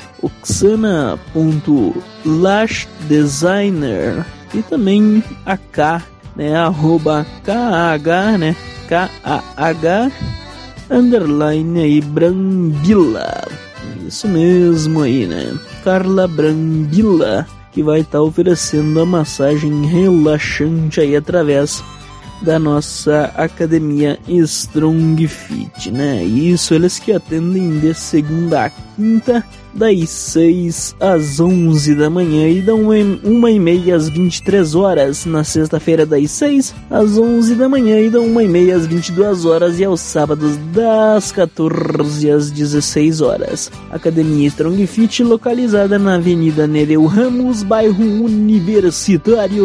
oxana.lashdesigner, e também a K, né, @KH, né, KAH _ aí Brambila. Isso mesmo aí, né? Carla Brambila. que vai estar oferecendo a massagem relaxante aí através da nossa academia Strong Fit, né? Isso, eles que atendem de segunda a quinta, das 6 às 11 da manhã e dão 1h30 às 23 horas. Na sexta-feira, das 6 às 11 da manhã e dão 1h30 às 22 horas e aos sábados, das 14 às 16 horas. Academia Strong Fit, localizada na Avenida Nereu Ramos, bairro Universitário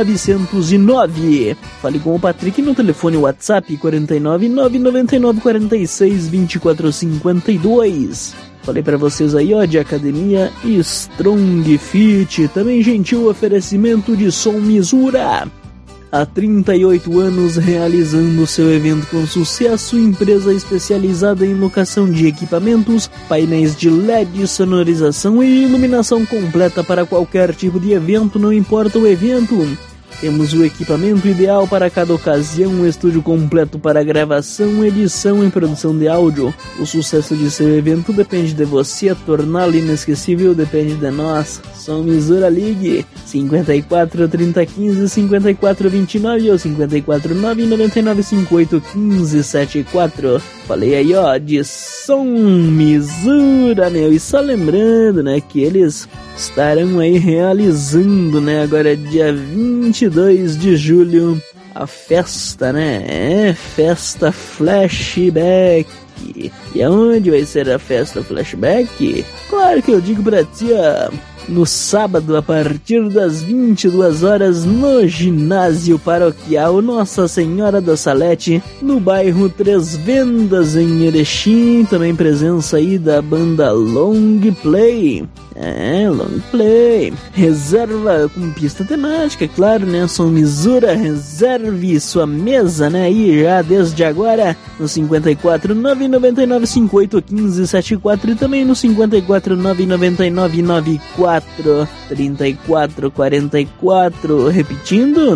1909. Fale com o Patrick no telefone WhatsApp 49 999 46 24 52. Falei pra vocês aí, ó, de Academia Strong Fit. Também gentil oferecimento de Som Misura. Há 38 anos realizando seu evento com sucesso, empresa especializada em locação de equipamentos, painéis de LED, sonorização e iluminação completa para qualquer tipo de evento, não importa o evento. Temos o equipamento ideal para cada ocasião, um estúdio completo para gravação, edição e produção de áudio. O sucesso de seu evento depende de você, torná-lo inesquecível depende de nós. Som Misura, ligue 54 30 15 54 29 ou 54 999 58 15 74. Falei aí, ó, de Som Misura, meu. E só lembrando, né, que eles estarão aí realizando, né, agora dia 22 de julho, a festa, né, festa Flashback. E aonde vai ser a festa Flashback? Claro que eu digo pra ti, ó, no sábado, a partir das 22 horas, no ginásio paroquial Nossa Senhora da Salete, no bairro Três Vendas, em Erechim. Também presença aí da banda Long Play. Long Play. Reserva com pista temática, claro, né? Som Misura, reserve sua mesa, né? Aí já desde agora no 54 999 58 15 74 e também no 54 999 94 34 44. Repetindo,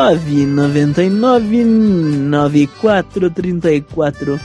999 94 34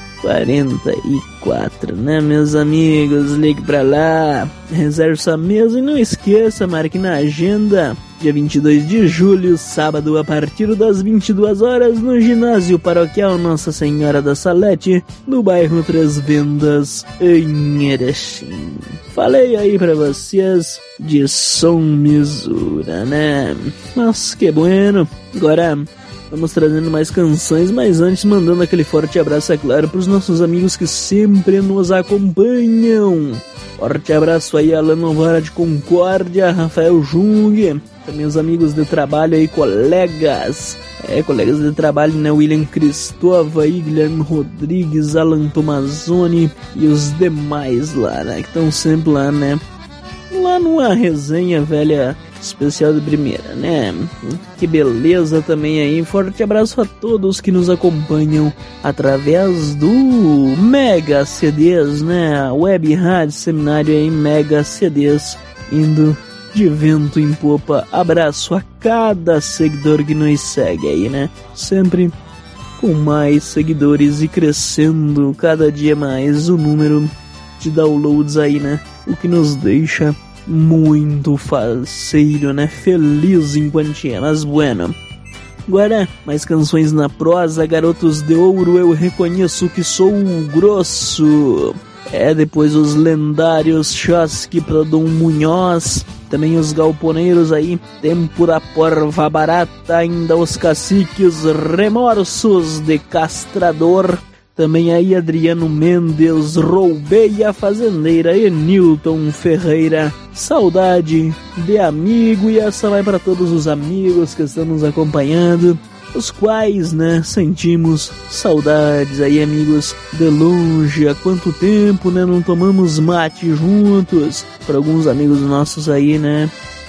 44, né, meus amigos? Ligue pra lá, reserve sua mesa e não esqueça, marque na agenda, dia 22 de julho, sábado, a partir das 22 horas, no ginásio paroquial Nossa Senhora da Salete, no bairro Três Vendas, em Erechim. Falei aí pra vocês de Som Misura, né? Mas que bueno. Agora vamos trazendo mais canções, mas antes mandando aquele forte abraço, é claro, para os nossos amigos que sempre nos acompanham. Forte abraço aí, Alan Novara de Concórdia, Rafael Jung, também os amigos de trabalho aí, colegas de trabalho, né, William Cristóvão aí, Guilherme Rodrigues, Alan Tomazoni e os demais lá, né, que estão sempre lá, né, lá numa resenha velha especial de primeira, né? Que beleza também aí. Forte abraço a todos que nos acompanham através do Mega CDs, né? Web Rádio Seminário aí, Mega CDs, indo de vento em popa. Abraço a cada seguidor que nos segue aí, né? Sempre com mais seguidores e crescendo cada dia mais o número de downloads aí, né? O que nos deixa muito faceiro, né? Feliz em quantia, mas bueno. Agora, mais canções na prosa. Garotos de Ouro, eu reconheço que sou grosso. Depois os lendários Chasque pra Dom Munhoz. Também os galponeiros aí, Tempura Porva Barata. Ainda os caciques Remorsos de Castrador. Também aí Adriano Mendes, Roubei a Fazendeira e Newton Ferreira. Saudade de amigo, e essa vai para todos os amigos que estão nos acompanhando, os quais, né, sentimos saudades aí, amigos de longe. Há quanto tempo, né, não tomamos mate juntos? Para alguns amigos nossos aí, né,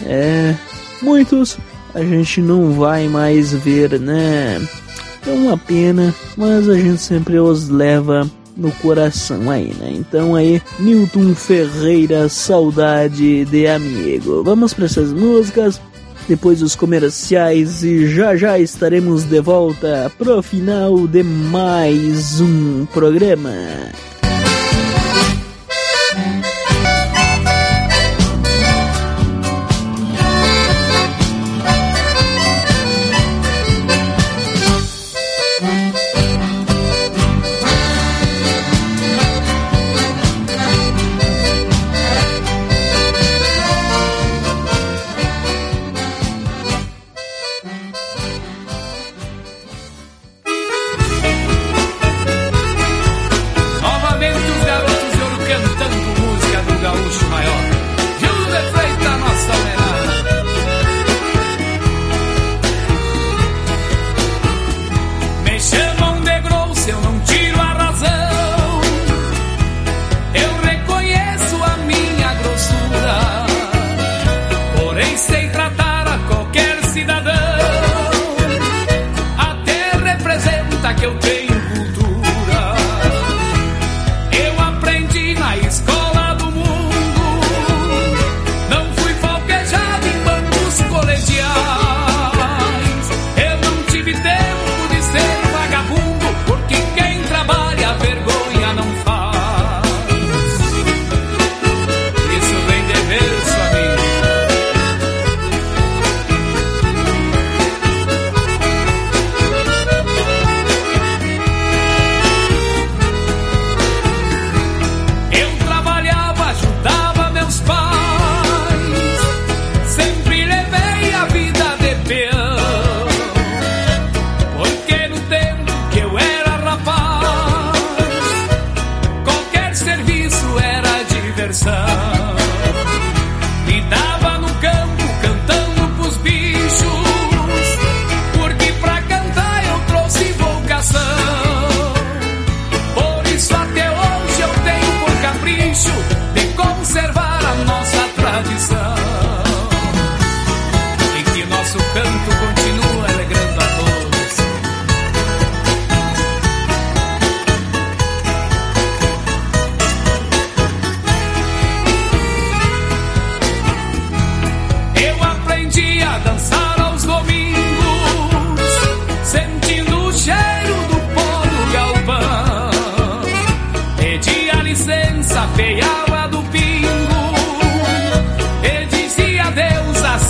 muitos a gente não vai mais ver, né? É uma pena, mas a gente sempre os leva no coração aí, né? Então aí, Newton Ferreira, saudade de amigo. Vamos para essas músicas, depois os comerciais, e já estaremos de volta pro final de mais um programa.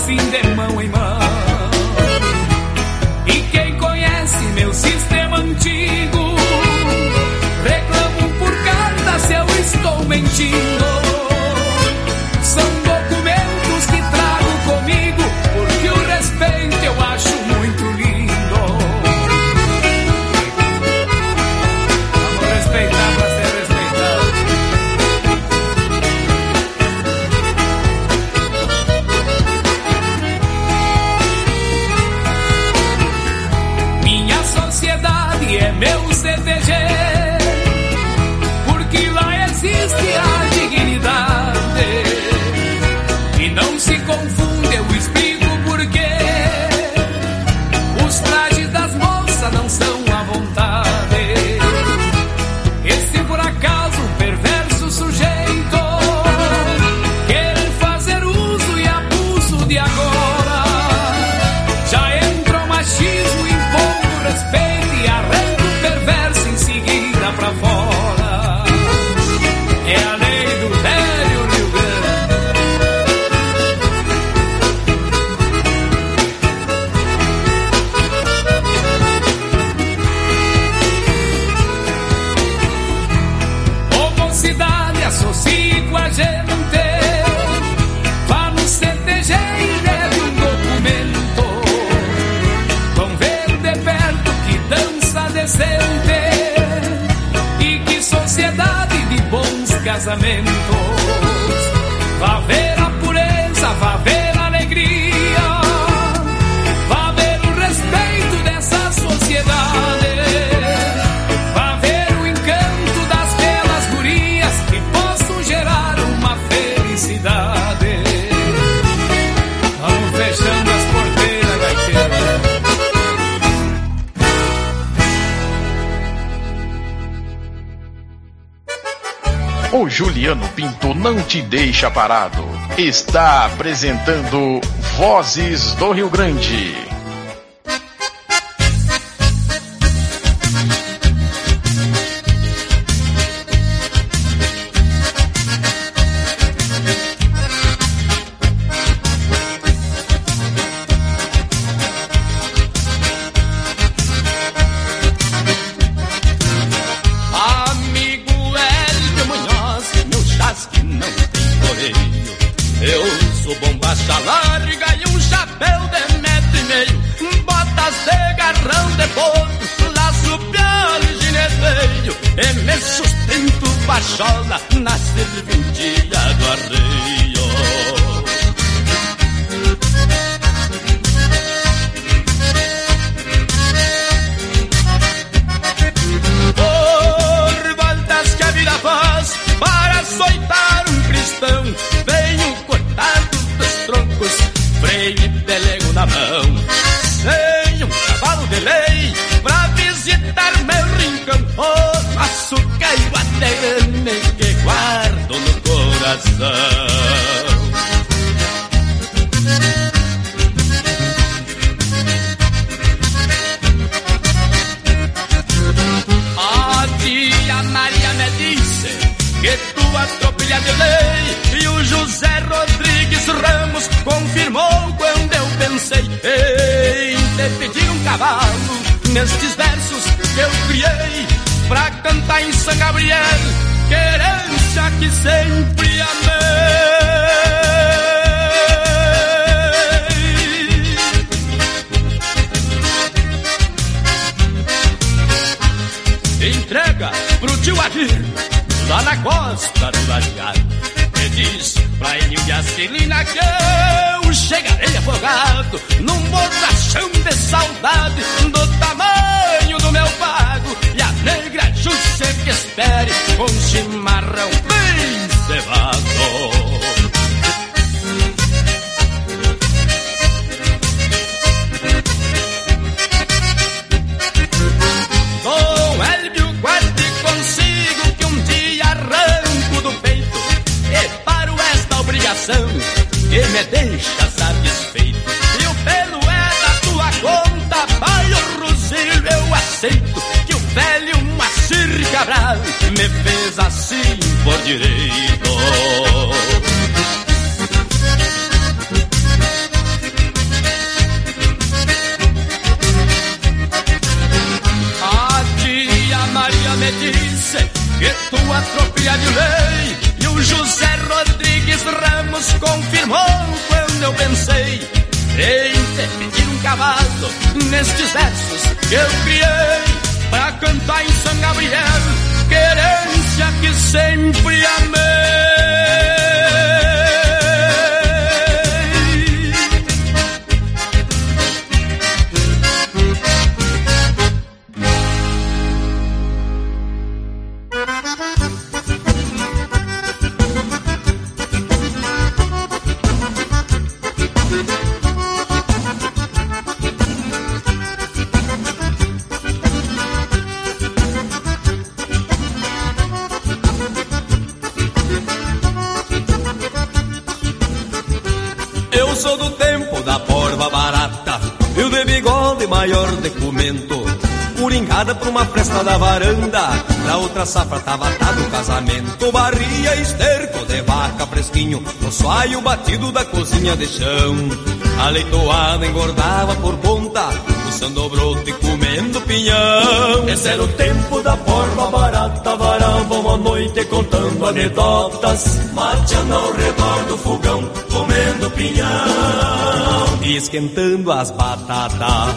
assim de mão em mão. E quem conhece meu sistema antigo reclamo por carta se eu estou mentindo. São documentos que trago comigo porque o respeito eu acho muito lindo. Vamos respeitar pra ser respeitado. Minha sociedade é meu CTG, porque lá existe a dignidade. E não se confunde, eu explico porquê. Os trajes das moças não são à vontade. E se por acaso um perverso sujeito querer fazer uso e abuso de agora, já entra o machismo impondo respeito e arranca o perverso em seguida pra fora. É a lei do velho Rio Grande. Ô mocidade, associe com a gente, vá no CTG e leve um documento. Vão ver de perto que dança decente e que sociedade de bons casamentos. Vá ver a pureza, vá ver a alegria, vá ver o respeito dessa sociedade, vá ver o encanto das belas gurias que possam gerar uma felicidade. Vamos fechando as porteiras, gaiteiro. O Juliano Pinto não te deixa parado. Está apresentando Vozes do Rio Grande. Amigo Hélio Munhoz, meu chasque não tem floreio. Eu sou bombacha larga e um chapéu de 1,5 m, botas de garrão de porco, laço piano e gineteio, e me sustento bachola na serventia do arreio. Por voltas que a vida faz para açoitar um cristão, venho cortado dos troncos, freio e pelego na mão. Sem um cavalo de lei pra visitar meu rincão, oh, açucaio até que guardo no coração. A tia Maria me disse que tua tropilha de lei, e o José Rodrigues Ramos confirmou quando eu pensei em te pedir um cavalo nestes versos que eu criei pra cantar em São Gabriel, querência que sempre amei. Entrega pro tio Adir, lá na costa do Lajeado, e diz pra Enil e a Celina que eu chegarei afogado num borrachão de saudade do tamanho do meu pago, e a negra Júcia que espere com chimarrão bem cevado. Com Elvio guarde consigo que um dia arranco do peito e paro esta obrigação que me deixa satisfeito. E o pelo é da tua conta, vai o Rosilho, eu aceito que o velho Moacir Cabral me fez assim por direito. Deus confirmou quando eu pensei em te pedir um cavalo nestes versos que eu criei pra cantar em São Gabriel, querência que sempre amei. Eu sou do tempo da porva barata, eu de bigode maior documento, coringada por uma festa da varanda, na outra safra tava atado o casamento. Barria esterco de vaca fresquinho, no soalho batido da cozinha de chão. A leitoada engordava por conta, usando broto e comendo pinhão. Esse era o tempo da porva barata, varavam a noite contando anedotas, mateando ao redor do fogão, comendo pinhão e esquentando as batatas.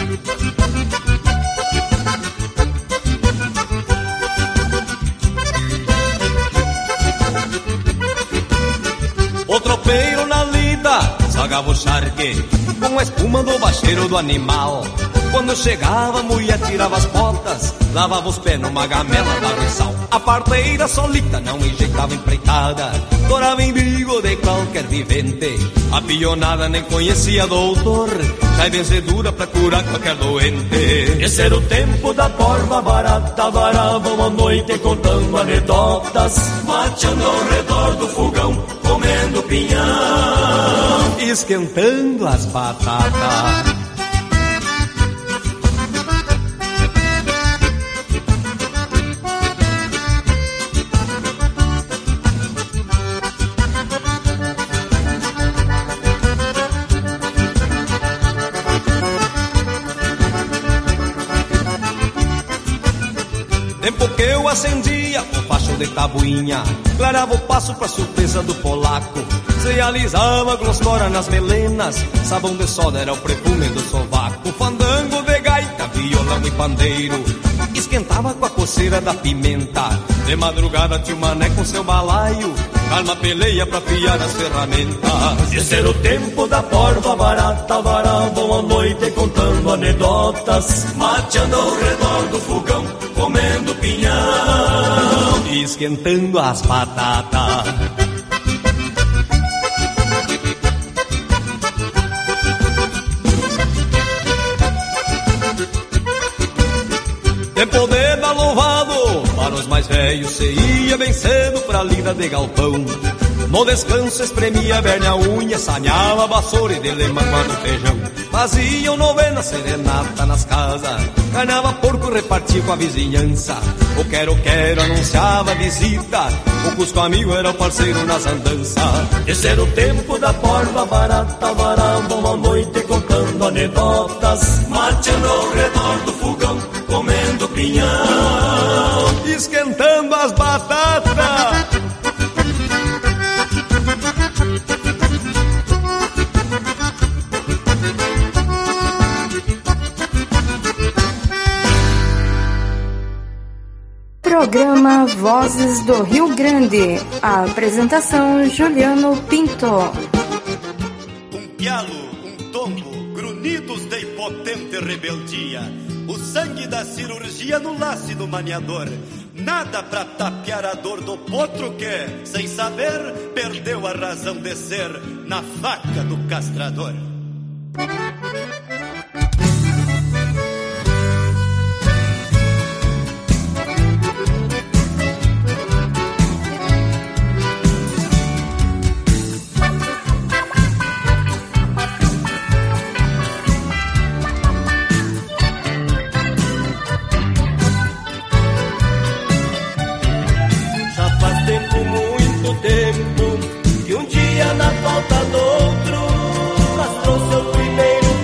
O tropeiro na lida sagava o charque com a espuma do bacheiro do animal. Quando chegava a mulher tirava as botas, lavava os pés numa gamela d'água e sal. A parteira solita não enjeitava empreitada, dorava em bigo de qualquer vivente. A pionada nem conhecia doutor, já é benzedura pra curar qualquer doente. Esse era o tempo da porva barata, varavam a noite contando anedotas, mateando ao redor do fogão, comendo pinhão e esquentando as batatas. Tempo que eu acendia o facho de tabuinha, clarava o passo pra surpresa do polaco. Se alisava glostora nas melenas, sabão de soda era o perfume do sovaco. Fandango de gaita, violão e pandeiro, esquentava com a coceira da pimenta. De madrugada tio Mané com seu balaio, calma peleia pra afiar as ferramentas. Esse era o tempo da porva barata, varavam a noite contando anedotas, mateando ao redor do fogão, comendo pinhão e esquentando as batatas. Tempo de dar louvado para os mais velhos, se ia bem cedo pra lida de galpão. No descanso espremia verne a unha, saneava a vassoura e de lema no feijão. Faziam novena serenata nas casas, ganhava porco e repartia com a vizinhança. O quero anunciava visita, o Cusco amigo era o parceiro nas andanças. Esse era o tempo da porva barata, varavam a noite contando anedotas, mateando ao redor do fogão, comendo pinhão, esquentando as batatas. Programa Vozes do Rio Grande. A apresentação Juliano Pinto. Um pialo, um tombo, grunhidos de impotente rebeldia, o sangue da cirurgia no laço do maniador. Nada pra tapear a dor do potro que, sem saber, perdeu a razão de ser na faca do castrador. Na falta do outro, lastrou seu primeiro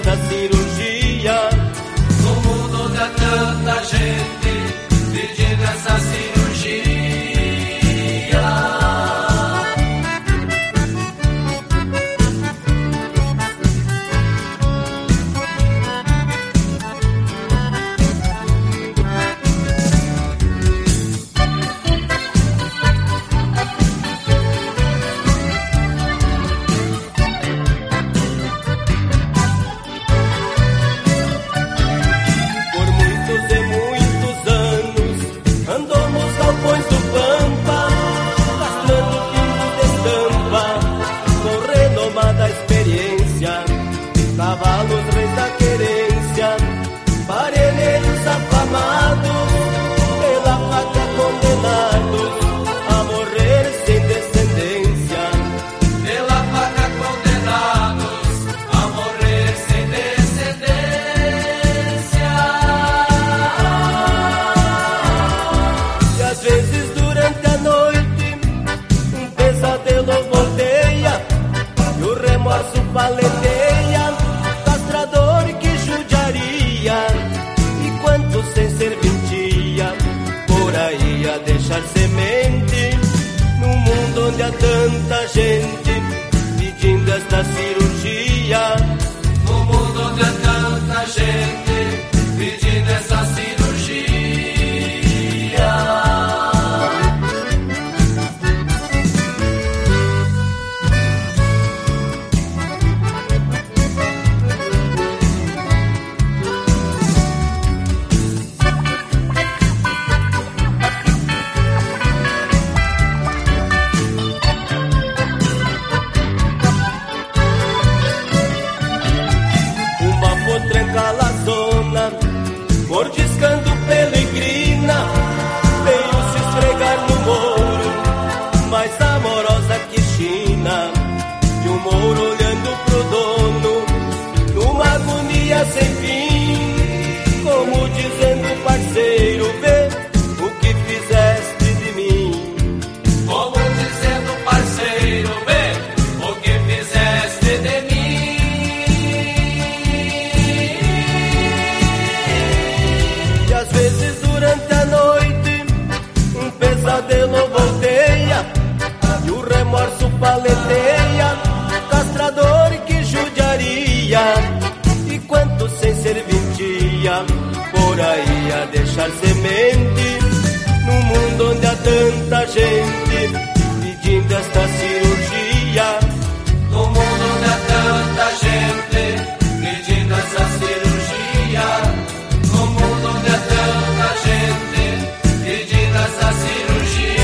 desta cirurgia. No mundo onde há tanta gente pedindo essa cirurgia. Cavalos reis da querência, parelheiros afamados, pela pátria condenados a morrer sem descendência. Pela pátria condenados a morrer sem descendência. E às vezes durante a noite um pesadelo volteia e o remorso paleteia. Sem serventia, por aí a deixar semente, num mundo onde há tanta gente pedindo esta cirurgia. No mundo onde há tanta gente pedindo essa cirurgia. Mordiscando pelegrina, veio se esfregar no mouro, mais amorosa que China. E o mouro olhando pro dono, numa agonia sem fim, como dizendo: parceiro, vê o que fizeste de mim. Como dizendo: parceiro, vê o que fizeste de mim. Às vezes durante a noite um pesadelo volteia e o remorso paleteia, castrador que judiaria. E quanto sem serventia, por aí a deixar semente, num mundo onde há tanta gente pedindo esta cirurgia. No mundo onde há tanta gente pedindo essa cirurgia. No mundo onde há tanta gente pedindo essa cirurgia.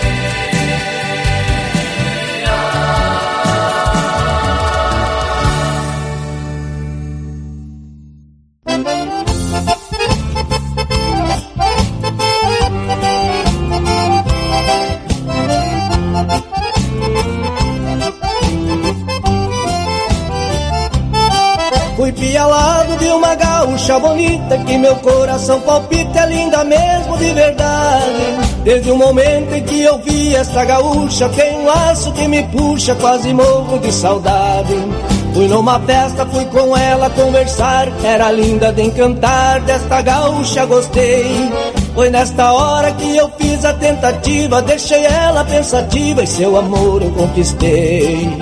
Fui pialado de uma gaúcha bonita, que meu coração palpita, é linda mesmo de verdade. Desde o momento em que eu vi esta gaúcha, tem um laço que me puxa, quase morro de saudade. Fui numa festa, fui com ela conversar, era linda de encantar, desta gaúcha gostei. Foi nesta hora que eu fiz a tentativa, deixei ela pensativa e seu amor eu conquistei.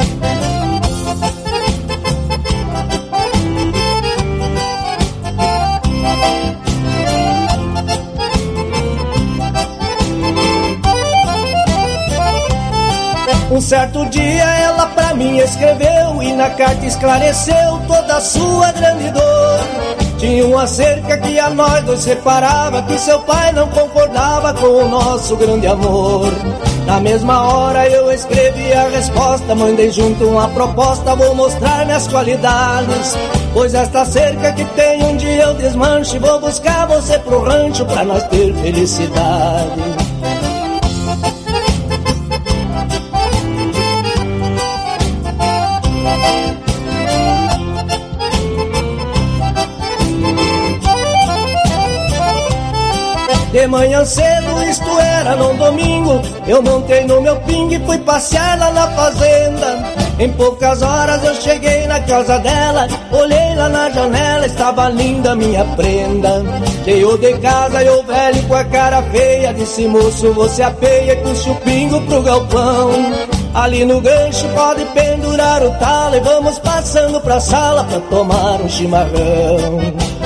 Um certo dia ela pra mim escreveu e na carta esclareceu toda a sua grande dor. Tinha uma cerca que a nós dois separava, que seu pai não concordava com o nosso grande amor. Na mesma hora eu escrevi a resposta, mandei junto uma proposta, vou mostrar minhas qualidades. Pois esta cerca que tem um dia eu desmanche, vou buscar você pro rancho pra nós ter felicidade. De manhã cedo, isto era num domingo, eu montei no meu pingue e fui passear lá na fazenda. Em poucas horas eu cheguei na casa dela, olhei lá na janela, estava linda minha prenda. Cheio de casa e o velho com a cara feia, disse: moço, você apeia e puxa o pingo pro galpão. Ali no gancho pode pendurar o talo e vamos passando pra sala pra tomar um chimarrão.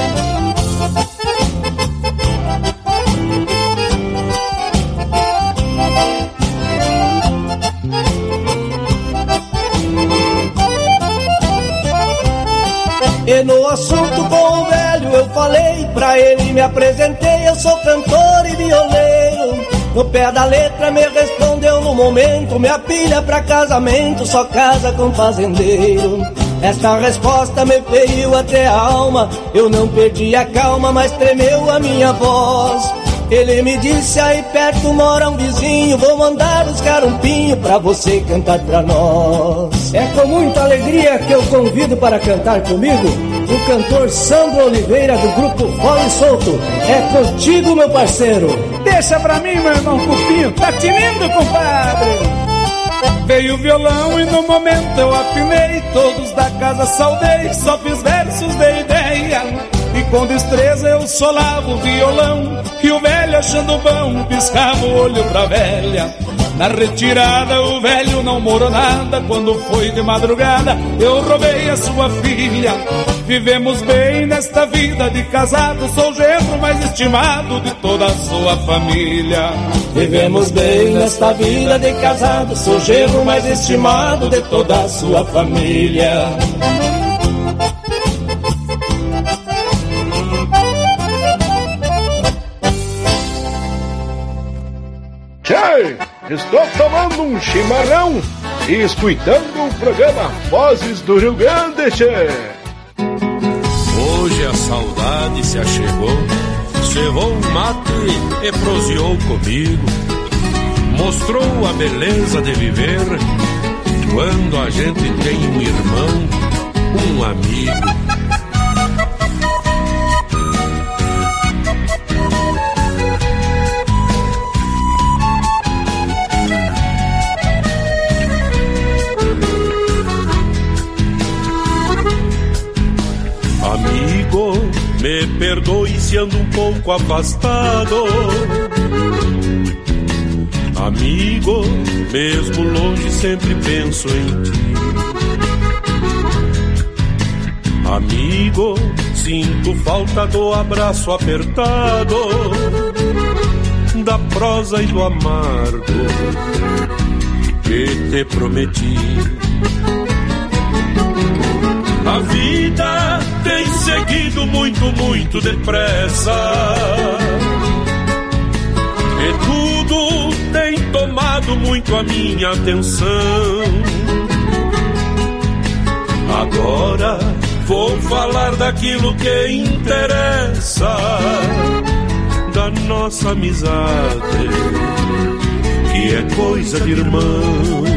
E no assunto com o velho eu falei, pra ele me apresentei, eu sou cantor e violeiro. No pé da letra me respondeu no momento: minha filha pra casamento só casa com fazendeiro. Esta resposta me feriu até a alma, eu não perdi a calma, mas tremeu a minha voz. Ele me disse: aí perto mora um vizinho, vou mandar buscar um pinho pra você cantar pra nós. É com muita alegria que eu convido para cantar comigo o cantor Sandro Oliveira, do grupo Fole Solto. É contigo, meu parceiro. Deixa pra mim, meu irmão Cupinho, tá tinindo, compadre. Veio o violão e no momento eu afinei, todos da casa saudei, só fiz versos de ideia. E com destreza eu solava o violão, e o velho achando bom piscava o olho pra velha. Na retirada o velho não morou nada, quando foi de madrugada eu roubei a sua filha. Vivemos bem nesta vida de casado, sou o genro mais estimado de toda a sua família. Vivemos bem nesta vida de casado, sou o genro mais estimado de toda a sua família. Tchê, estou tomando um chimarrão e escutando o programa Vozes do Rio Grande, tchê. Hoje a saudade se achegou, cevou um mate e proseou comigo. Mostrou a beleza de viver quando a gente tem um irmão, um amigo. Amigo, me perdoe se ando um pouco afastado. Amigo, mesmo longe sempre penso em ti. Amigo, sinto falta do abraço apertado, da prosa e do amargo que te prometi. A vida tem seguido muito, muito depressa, e tudo tem tomado muito a minha atenção. Agora vou falar daquilo que interessa, da nossa amizade, que é coisa de irmão.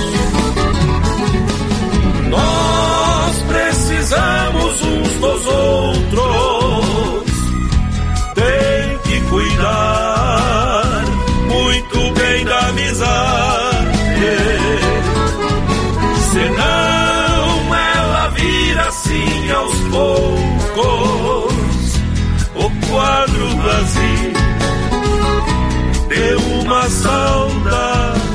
Nós precisamos uns dos outros, tem que cuidar muito bem da amizade, senão ela vira assim aos poucos o quadro vazio de uma saudade.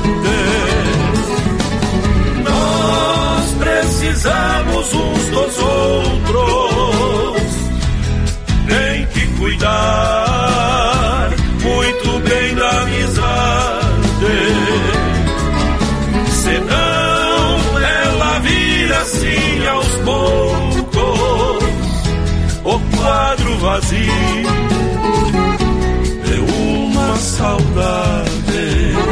Nós precisamos uns dos outros, tem que cuidar muito bem da amizade, senão ela vira assim aos poucos o quadro vazio de uma saudade.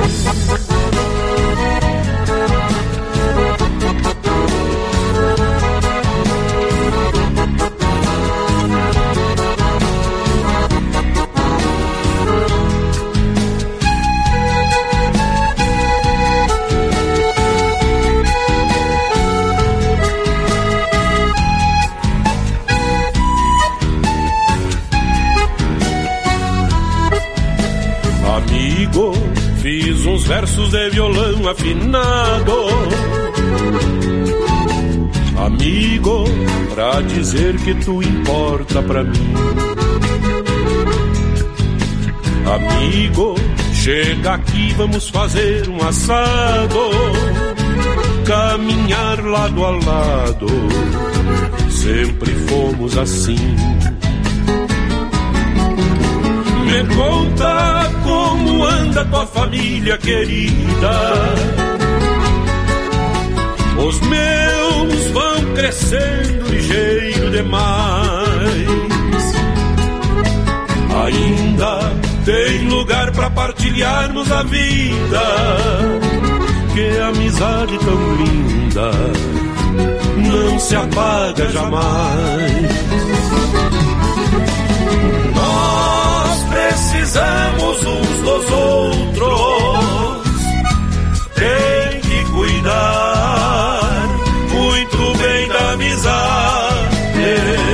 uns versos de violão afinado. Amigo, pra dizer que tu importa pra mim. Amigo, chega aqui, vamos fazer um assado, caminhar lado a lado, sempre fomos assim. Me conta como anda tua família querida. Os meus vão crescendo ligeiro demais. Ainda tem lugar pra partilharmos a vida. Que amizade tão linda não se apaga jamais. Nós precisamos uns dos outros, tem que cuidar muito bem da amizade,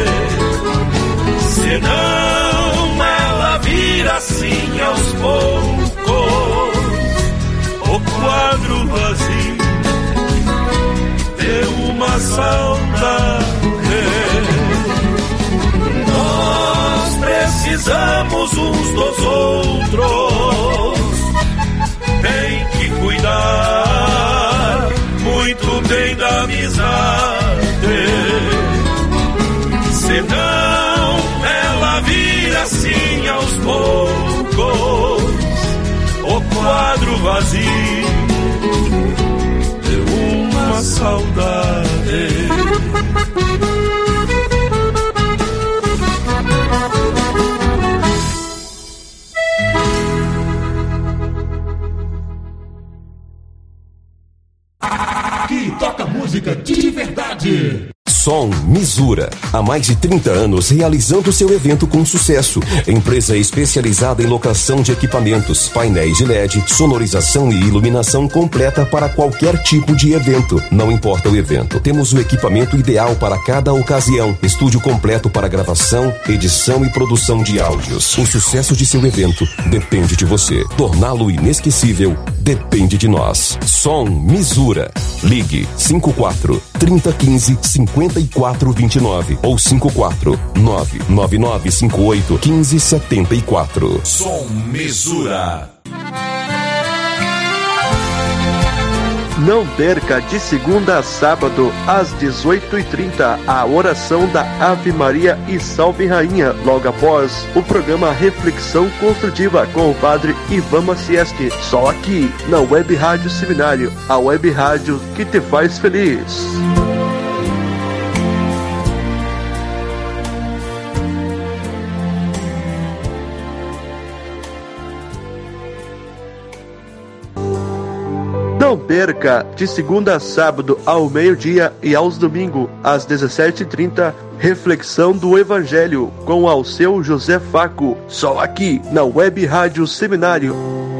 senão ela vira assim aos poucos o quadro vazio de uma saudade. Nós precisamos uns dos outros, tem que cuidar muito bem da amizade, senão ela vira assim aos poucos o quadro vazio de uma saudade. Aqui toca música de verdade. Som Misura, há mais de 30 anos realizando seu evento com sucesso. Empresa especializada em locação de equipamentos, painéis de LED, sonorização e iluminação completa para qualquer tipo de evento. Não importa o evento, temos o equipamento ideal para cada ocasião. Estúdio completo para gravação, edição e produção de áudios. O sucesso de seu evento depende de você. Torná-lo inesquecível depende de nós. Som Misura. Ligue 54 3015 5429 ou 54 99958 1574. Som Misura. Não perca de segunda a sábado, às 18h30, a oração da Ave Maria e Salve Rainha, logo após o programa Reflexão Construtiva com o Padre Ivan Macieski, só aqui na Web Rádio Seminário, a web rádio que te faz feliz. Não perca, de segunda a sábado ao meio-dia e aos domingos, às 17h30, Reflexão do Evangelho com Alceu José Faco, só aqui na Web Rádio Seminário.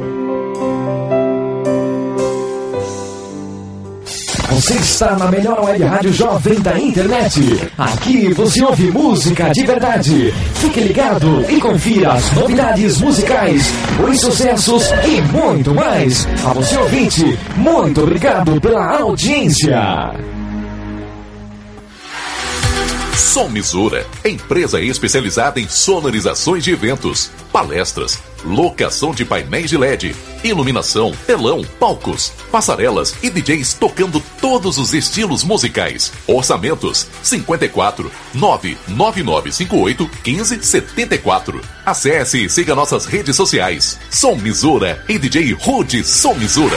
Você está na melhor web rádio jovem da internet. Aqui você ouve música de verdade. Fique ligado e confira as novidades musicais, os sucessos e muito mais. A você ouvinte, muito obrigado pela audiência. Som Misura, empresa especializada em sonorizações de eventos, palestras, locação de painéis de LED, iluminação, telão, palcos, passarelas e DJs tocando todos os estilos musicais. Orçamentos 54 99958 1574. Acesse e siga nossas redes sociais. Som Misura e DJ Rude Som Misura.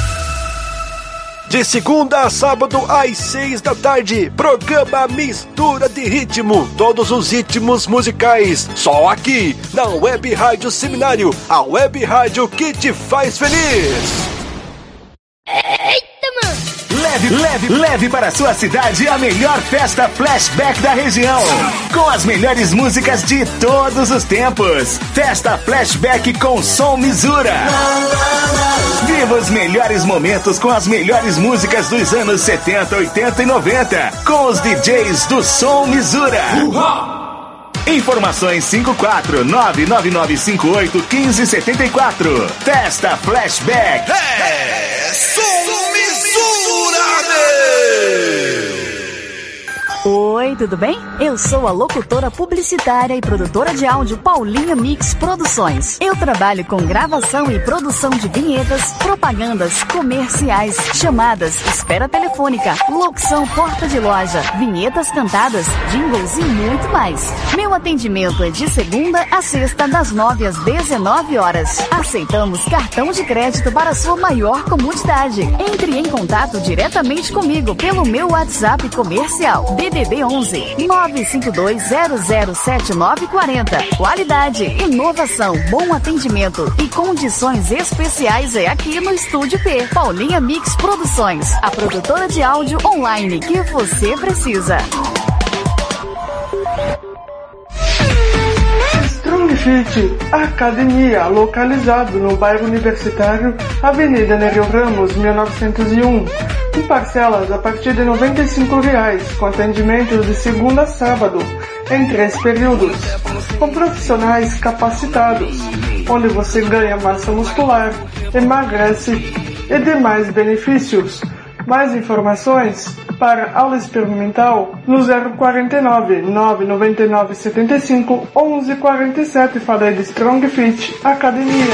De segunda a sábado às 6 da tarde, programa Mistura de Ritmo, todos os ritmos musicais, só aqui na Web Rádio Seminário, a web rádio que te faz feliz. Eita, mano! Leve para sua cidade a melhor festa flashback da região, com as melhores músicas de todos os tempos. Festa Flashback com Som Misura. Viva os melhores momentos com as melhores músicas dos anos 70, 80 e 90, com os DJs do Som Misura. Informações 54999581574. Festa Flashback. Som Mistura, Oi, tudo bem? Eu sou a locutora publicitária e produtora de áudio Paulinha Mix Produções. Eu trabalho com gravação e produção de vinhetas, propagandas, comerciais, chamadas, espera telefônica, locução porta de loja, vinhetas cantadas, jingles e muito mais. Meu atendimento é de segunda a sexta, das 9 às 19 horas. Aceitamos cartão de crédito para sua maior comodidade. Entre em contato diretamente comigo pelo meu WhatsApp comercial DDD 11 952007940. Qualidade, inovação, bom atendimento e condições especiais é aqui no Estúdio P. Paulinha Mix Produções, a produtora de áudio online que você precisa. Strong Fit Academia, localizado no bairro Universitário, Avenida Nereu Ramos, 1901. Com parcelas a partir de R$ 95,00, com atendimentos de segunda a sábado, em 3 períodos, com profissionais capacitados, onde você ganha massa muscular, emagrece e demais benefícios. Mais informações para aula experimental no 049 999 75 1147. Falei de Strong Fit Academia.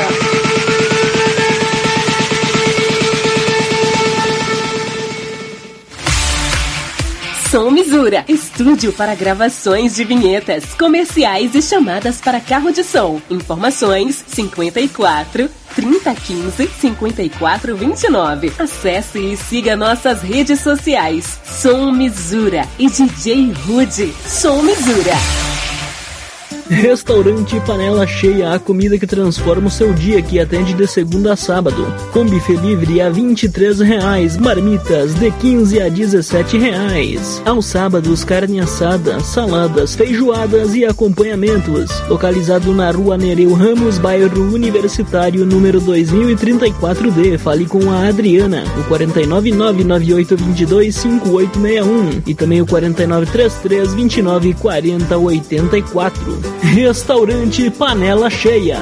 Som Misura, estúdio para gravações de vinhetas, comerciais e chamadas para carro de som. Informações 54 3015 5429. Acesse e siga nossas redes sociais. Som Misura e DJ Rude. Som Misura. Restaurante Panela Cheia, a comida que transforma o seu dia, que atende de segunda a sábado. Com buffet livre a R$ 23,00, marmitas de R$ 15 a R$ 17,00. Aos sábados, carne assada, saladas, feijoadas e acompanhamentos. Localizado na Rua Nereu Ramos, bairro Universitário, número 2034D. Fale com a Adriana, o 49998225861 e também o 4933294084. Restaurante Panela Cheia.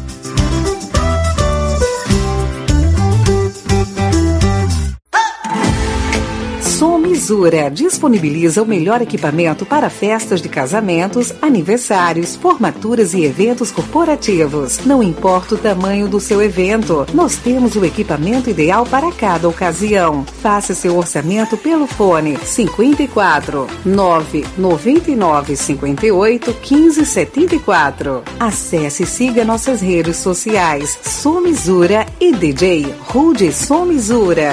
Som Misura disponibiliza o melhor equipamento para festas de casamentos, aniversários, formaturas e eventos corporativos. Não importa o tamanho do seu evento, nós temos o equipamento ideal para cada ocasião. Faça seu orçamento pelo fone 54 999 58 15 74. Acesse e siga nossas redes sociais Som Misura e DJ Rude Som Misura.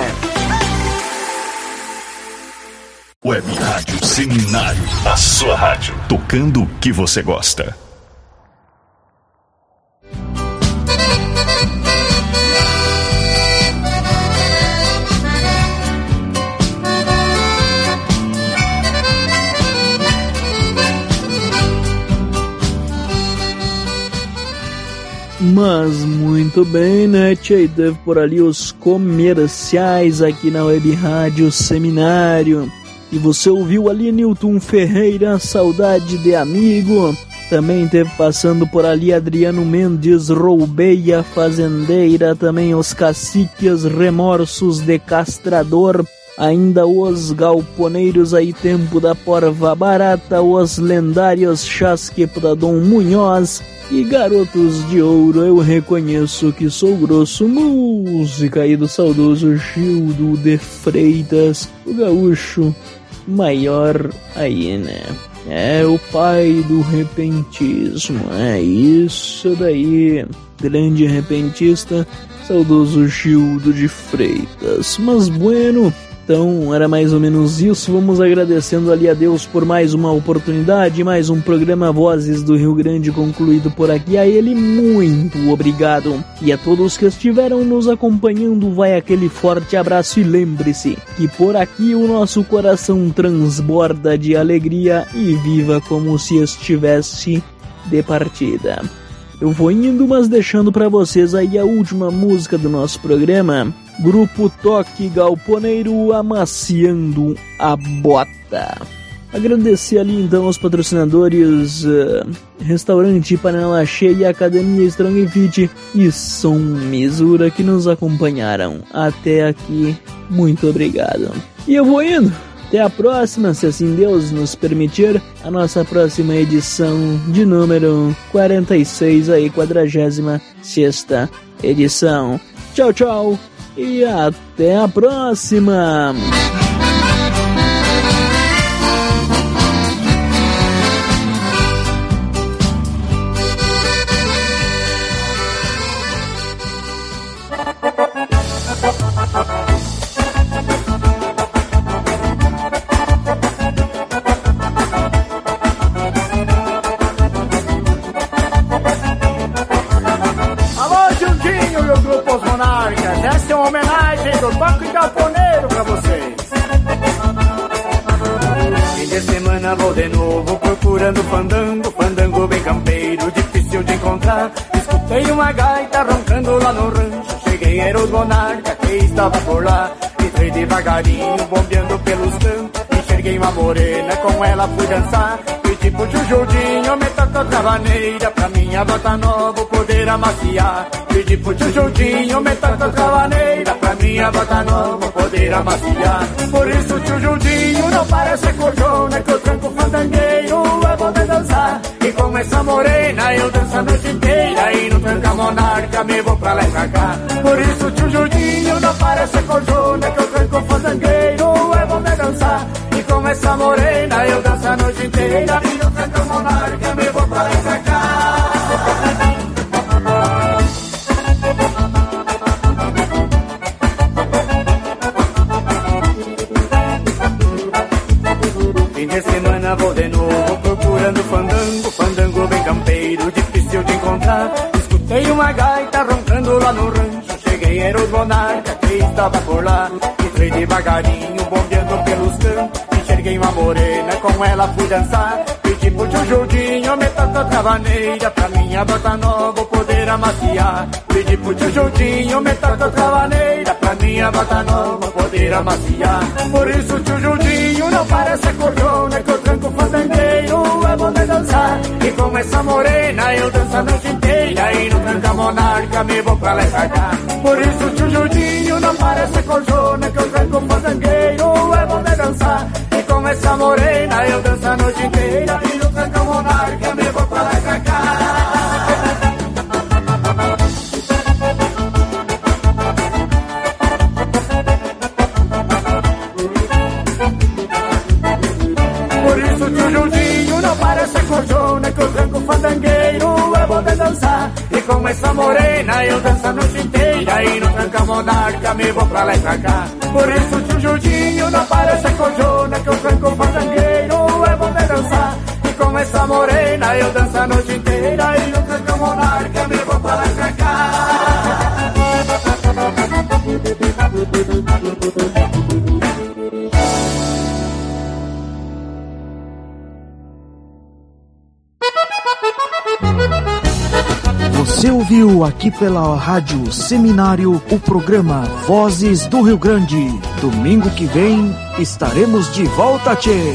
Web Rádio Seminário, a sua rádio, tocando o que você gosta. Mas muito bem, né, tchê? Teve por ali os comerciais aqui na Web Rádio Seminário. E você ouviu ali Newton Ferreira, Saudade de Amigo. Também teve passando por ali Adriano Mendes, Roubeia Fazendeira. Também os Caciques, Remorsos de Castrador. Ainda os Galponeiros aí, Tempo da Porva Barata. Os lendários Chasque da Dom Munhoz. E Garotos de Ouro, Eu Reconheço Que Sou Grosso. Música aí do saudoso Gildo de Freitas, o gaúcho maior aí, né? É o pai do repentismo, é isso daí. Grande repentista, saudoso Gildo de Freitas. Mas bueno, então era mais ou menos isso. Vamos agradecendo ali a Deus por mais uma oportunidade, mais um programa Vozes do Rio Grande concluído por aqui. A ele muito obrigado. E a todos que estiveram nos acompanhando, vai aquele forte abraço. E lembre-se que por aqui o nosso coração transborda de alegria e viva como se estivesse de partida. Eu vou indo, mas deixando para vocês aí a última música do nosso programa. Grupo Toque Galponeiro, Amaciando a Bota. Agradecer ali então aos patrocinadores Restaurante Panela Cheia, Academia Strong Fit e Som Misura que nos acompanharam até aqui. Muito obrigado. E eu vou indo. Até a próxima, se assim Deus nos permitir, a nossa próxima edição de número 46, aí, 46ª edição. Tchau, tchau e até a próxima! Essa é uma homenagem do Banco e Galponeiro pra vocês. Fim de semana vou de novo procurando fandango, fandango bem campeiro, difícil de encontrar. Escutei uma gaita roncando lá no rancho, cheguei era os monarca que estava por lá. Entrei devagarinho, bombeando pelos cantos, enxerguei uma morena, com ela fui dançar. Pedi pro Jujudinho, me toca outra vaneira, pra minha bota nova poder amaciar. Pedi pro Jujudinho, me toca outra vaneira, pra minha bota nova poder amaciar. Por isso Jujudinho não parece corjona, que eu tranco fandangueiro, é bom de dançar. E com essa morena eu danço a noite inteira, e no tranca monarca me vou pra lá e pra cá. Por isso Jujudinho não parece corjona, que eu tranco fandangueiro, é bom de dançar. E com essa morena eu danço a noite inteira, e no tranca monarca me vou pra lá e pra cá. Fim de semana vou de novo procurando fandango, fandango bem campeiro, difícil de encontrar. Escutei uma gaita roncando lá no rancho, cheguei era os monarca que estava por lá. Entrei devagarinho, bombeando pelos campos, enxerguei uma morena, com ela fui dançar. Pedi pro Jujudinho, me toca outra vaneira, pra minha bota nova poder amaciar. Pedi pro Jujudinho, me toca outra vaneira, pra minha bota nova poder amaciar. Por isso Jujudinho não parece corjona, que eu tranco fandangueiro, é bom de dançar. E com essa morena eu danço a noite inteira, e no tranca monarca me vou pra lá e pra cá. Por isso Jujudinho não parece corjona, que eu tranco fandangueiro, é bom de dançar. E com essa morena eu danço a noite inteira, e no tranca monarca me vou pra lá e pra cá. Por isso Jujudinho não parece corjona, que eu tranco fandangueiro, é bom de dançar. E com essa morena eu danço a noite inteira, e no tranca monarca me vou pra lá e pra cá. Por isso Jujudinho não parece corjona, que eu tranco fandangueiro, é bom de dançar. E com essa morena eu danço a noite inteira, e no tranca monarca me vou pra lá e pra cá. Você ouviu aqui pela Rádio Seminário o programa Vozes do Rio Grande. Domingo que vem estaremos de volta, tchê!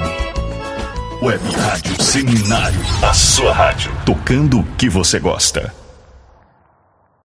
Web Rádio Seminário, a sua rádio, tocando o que você gosta.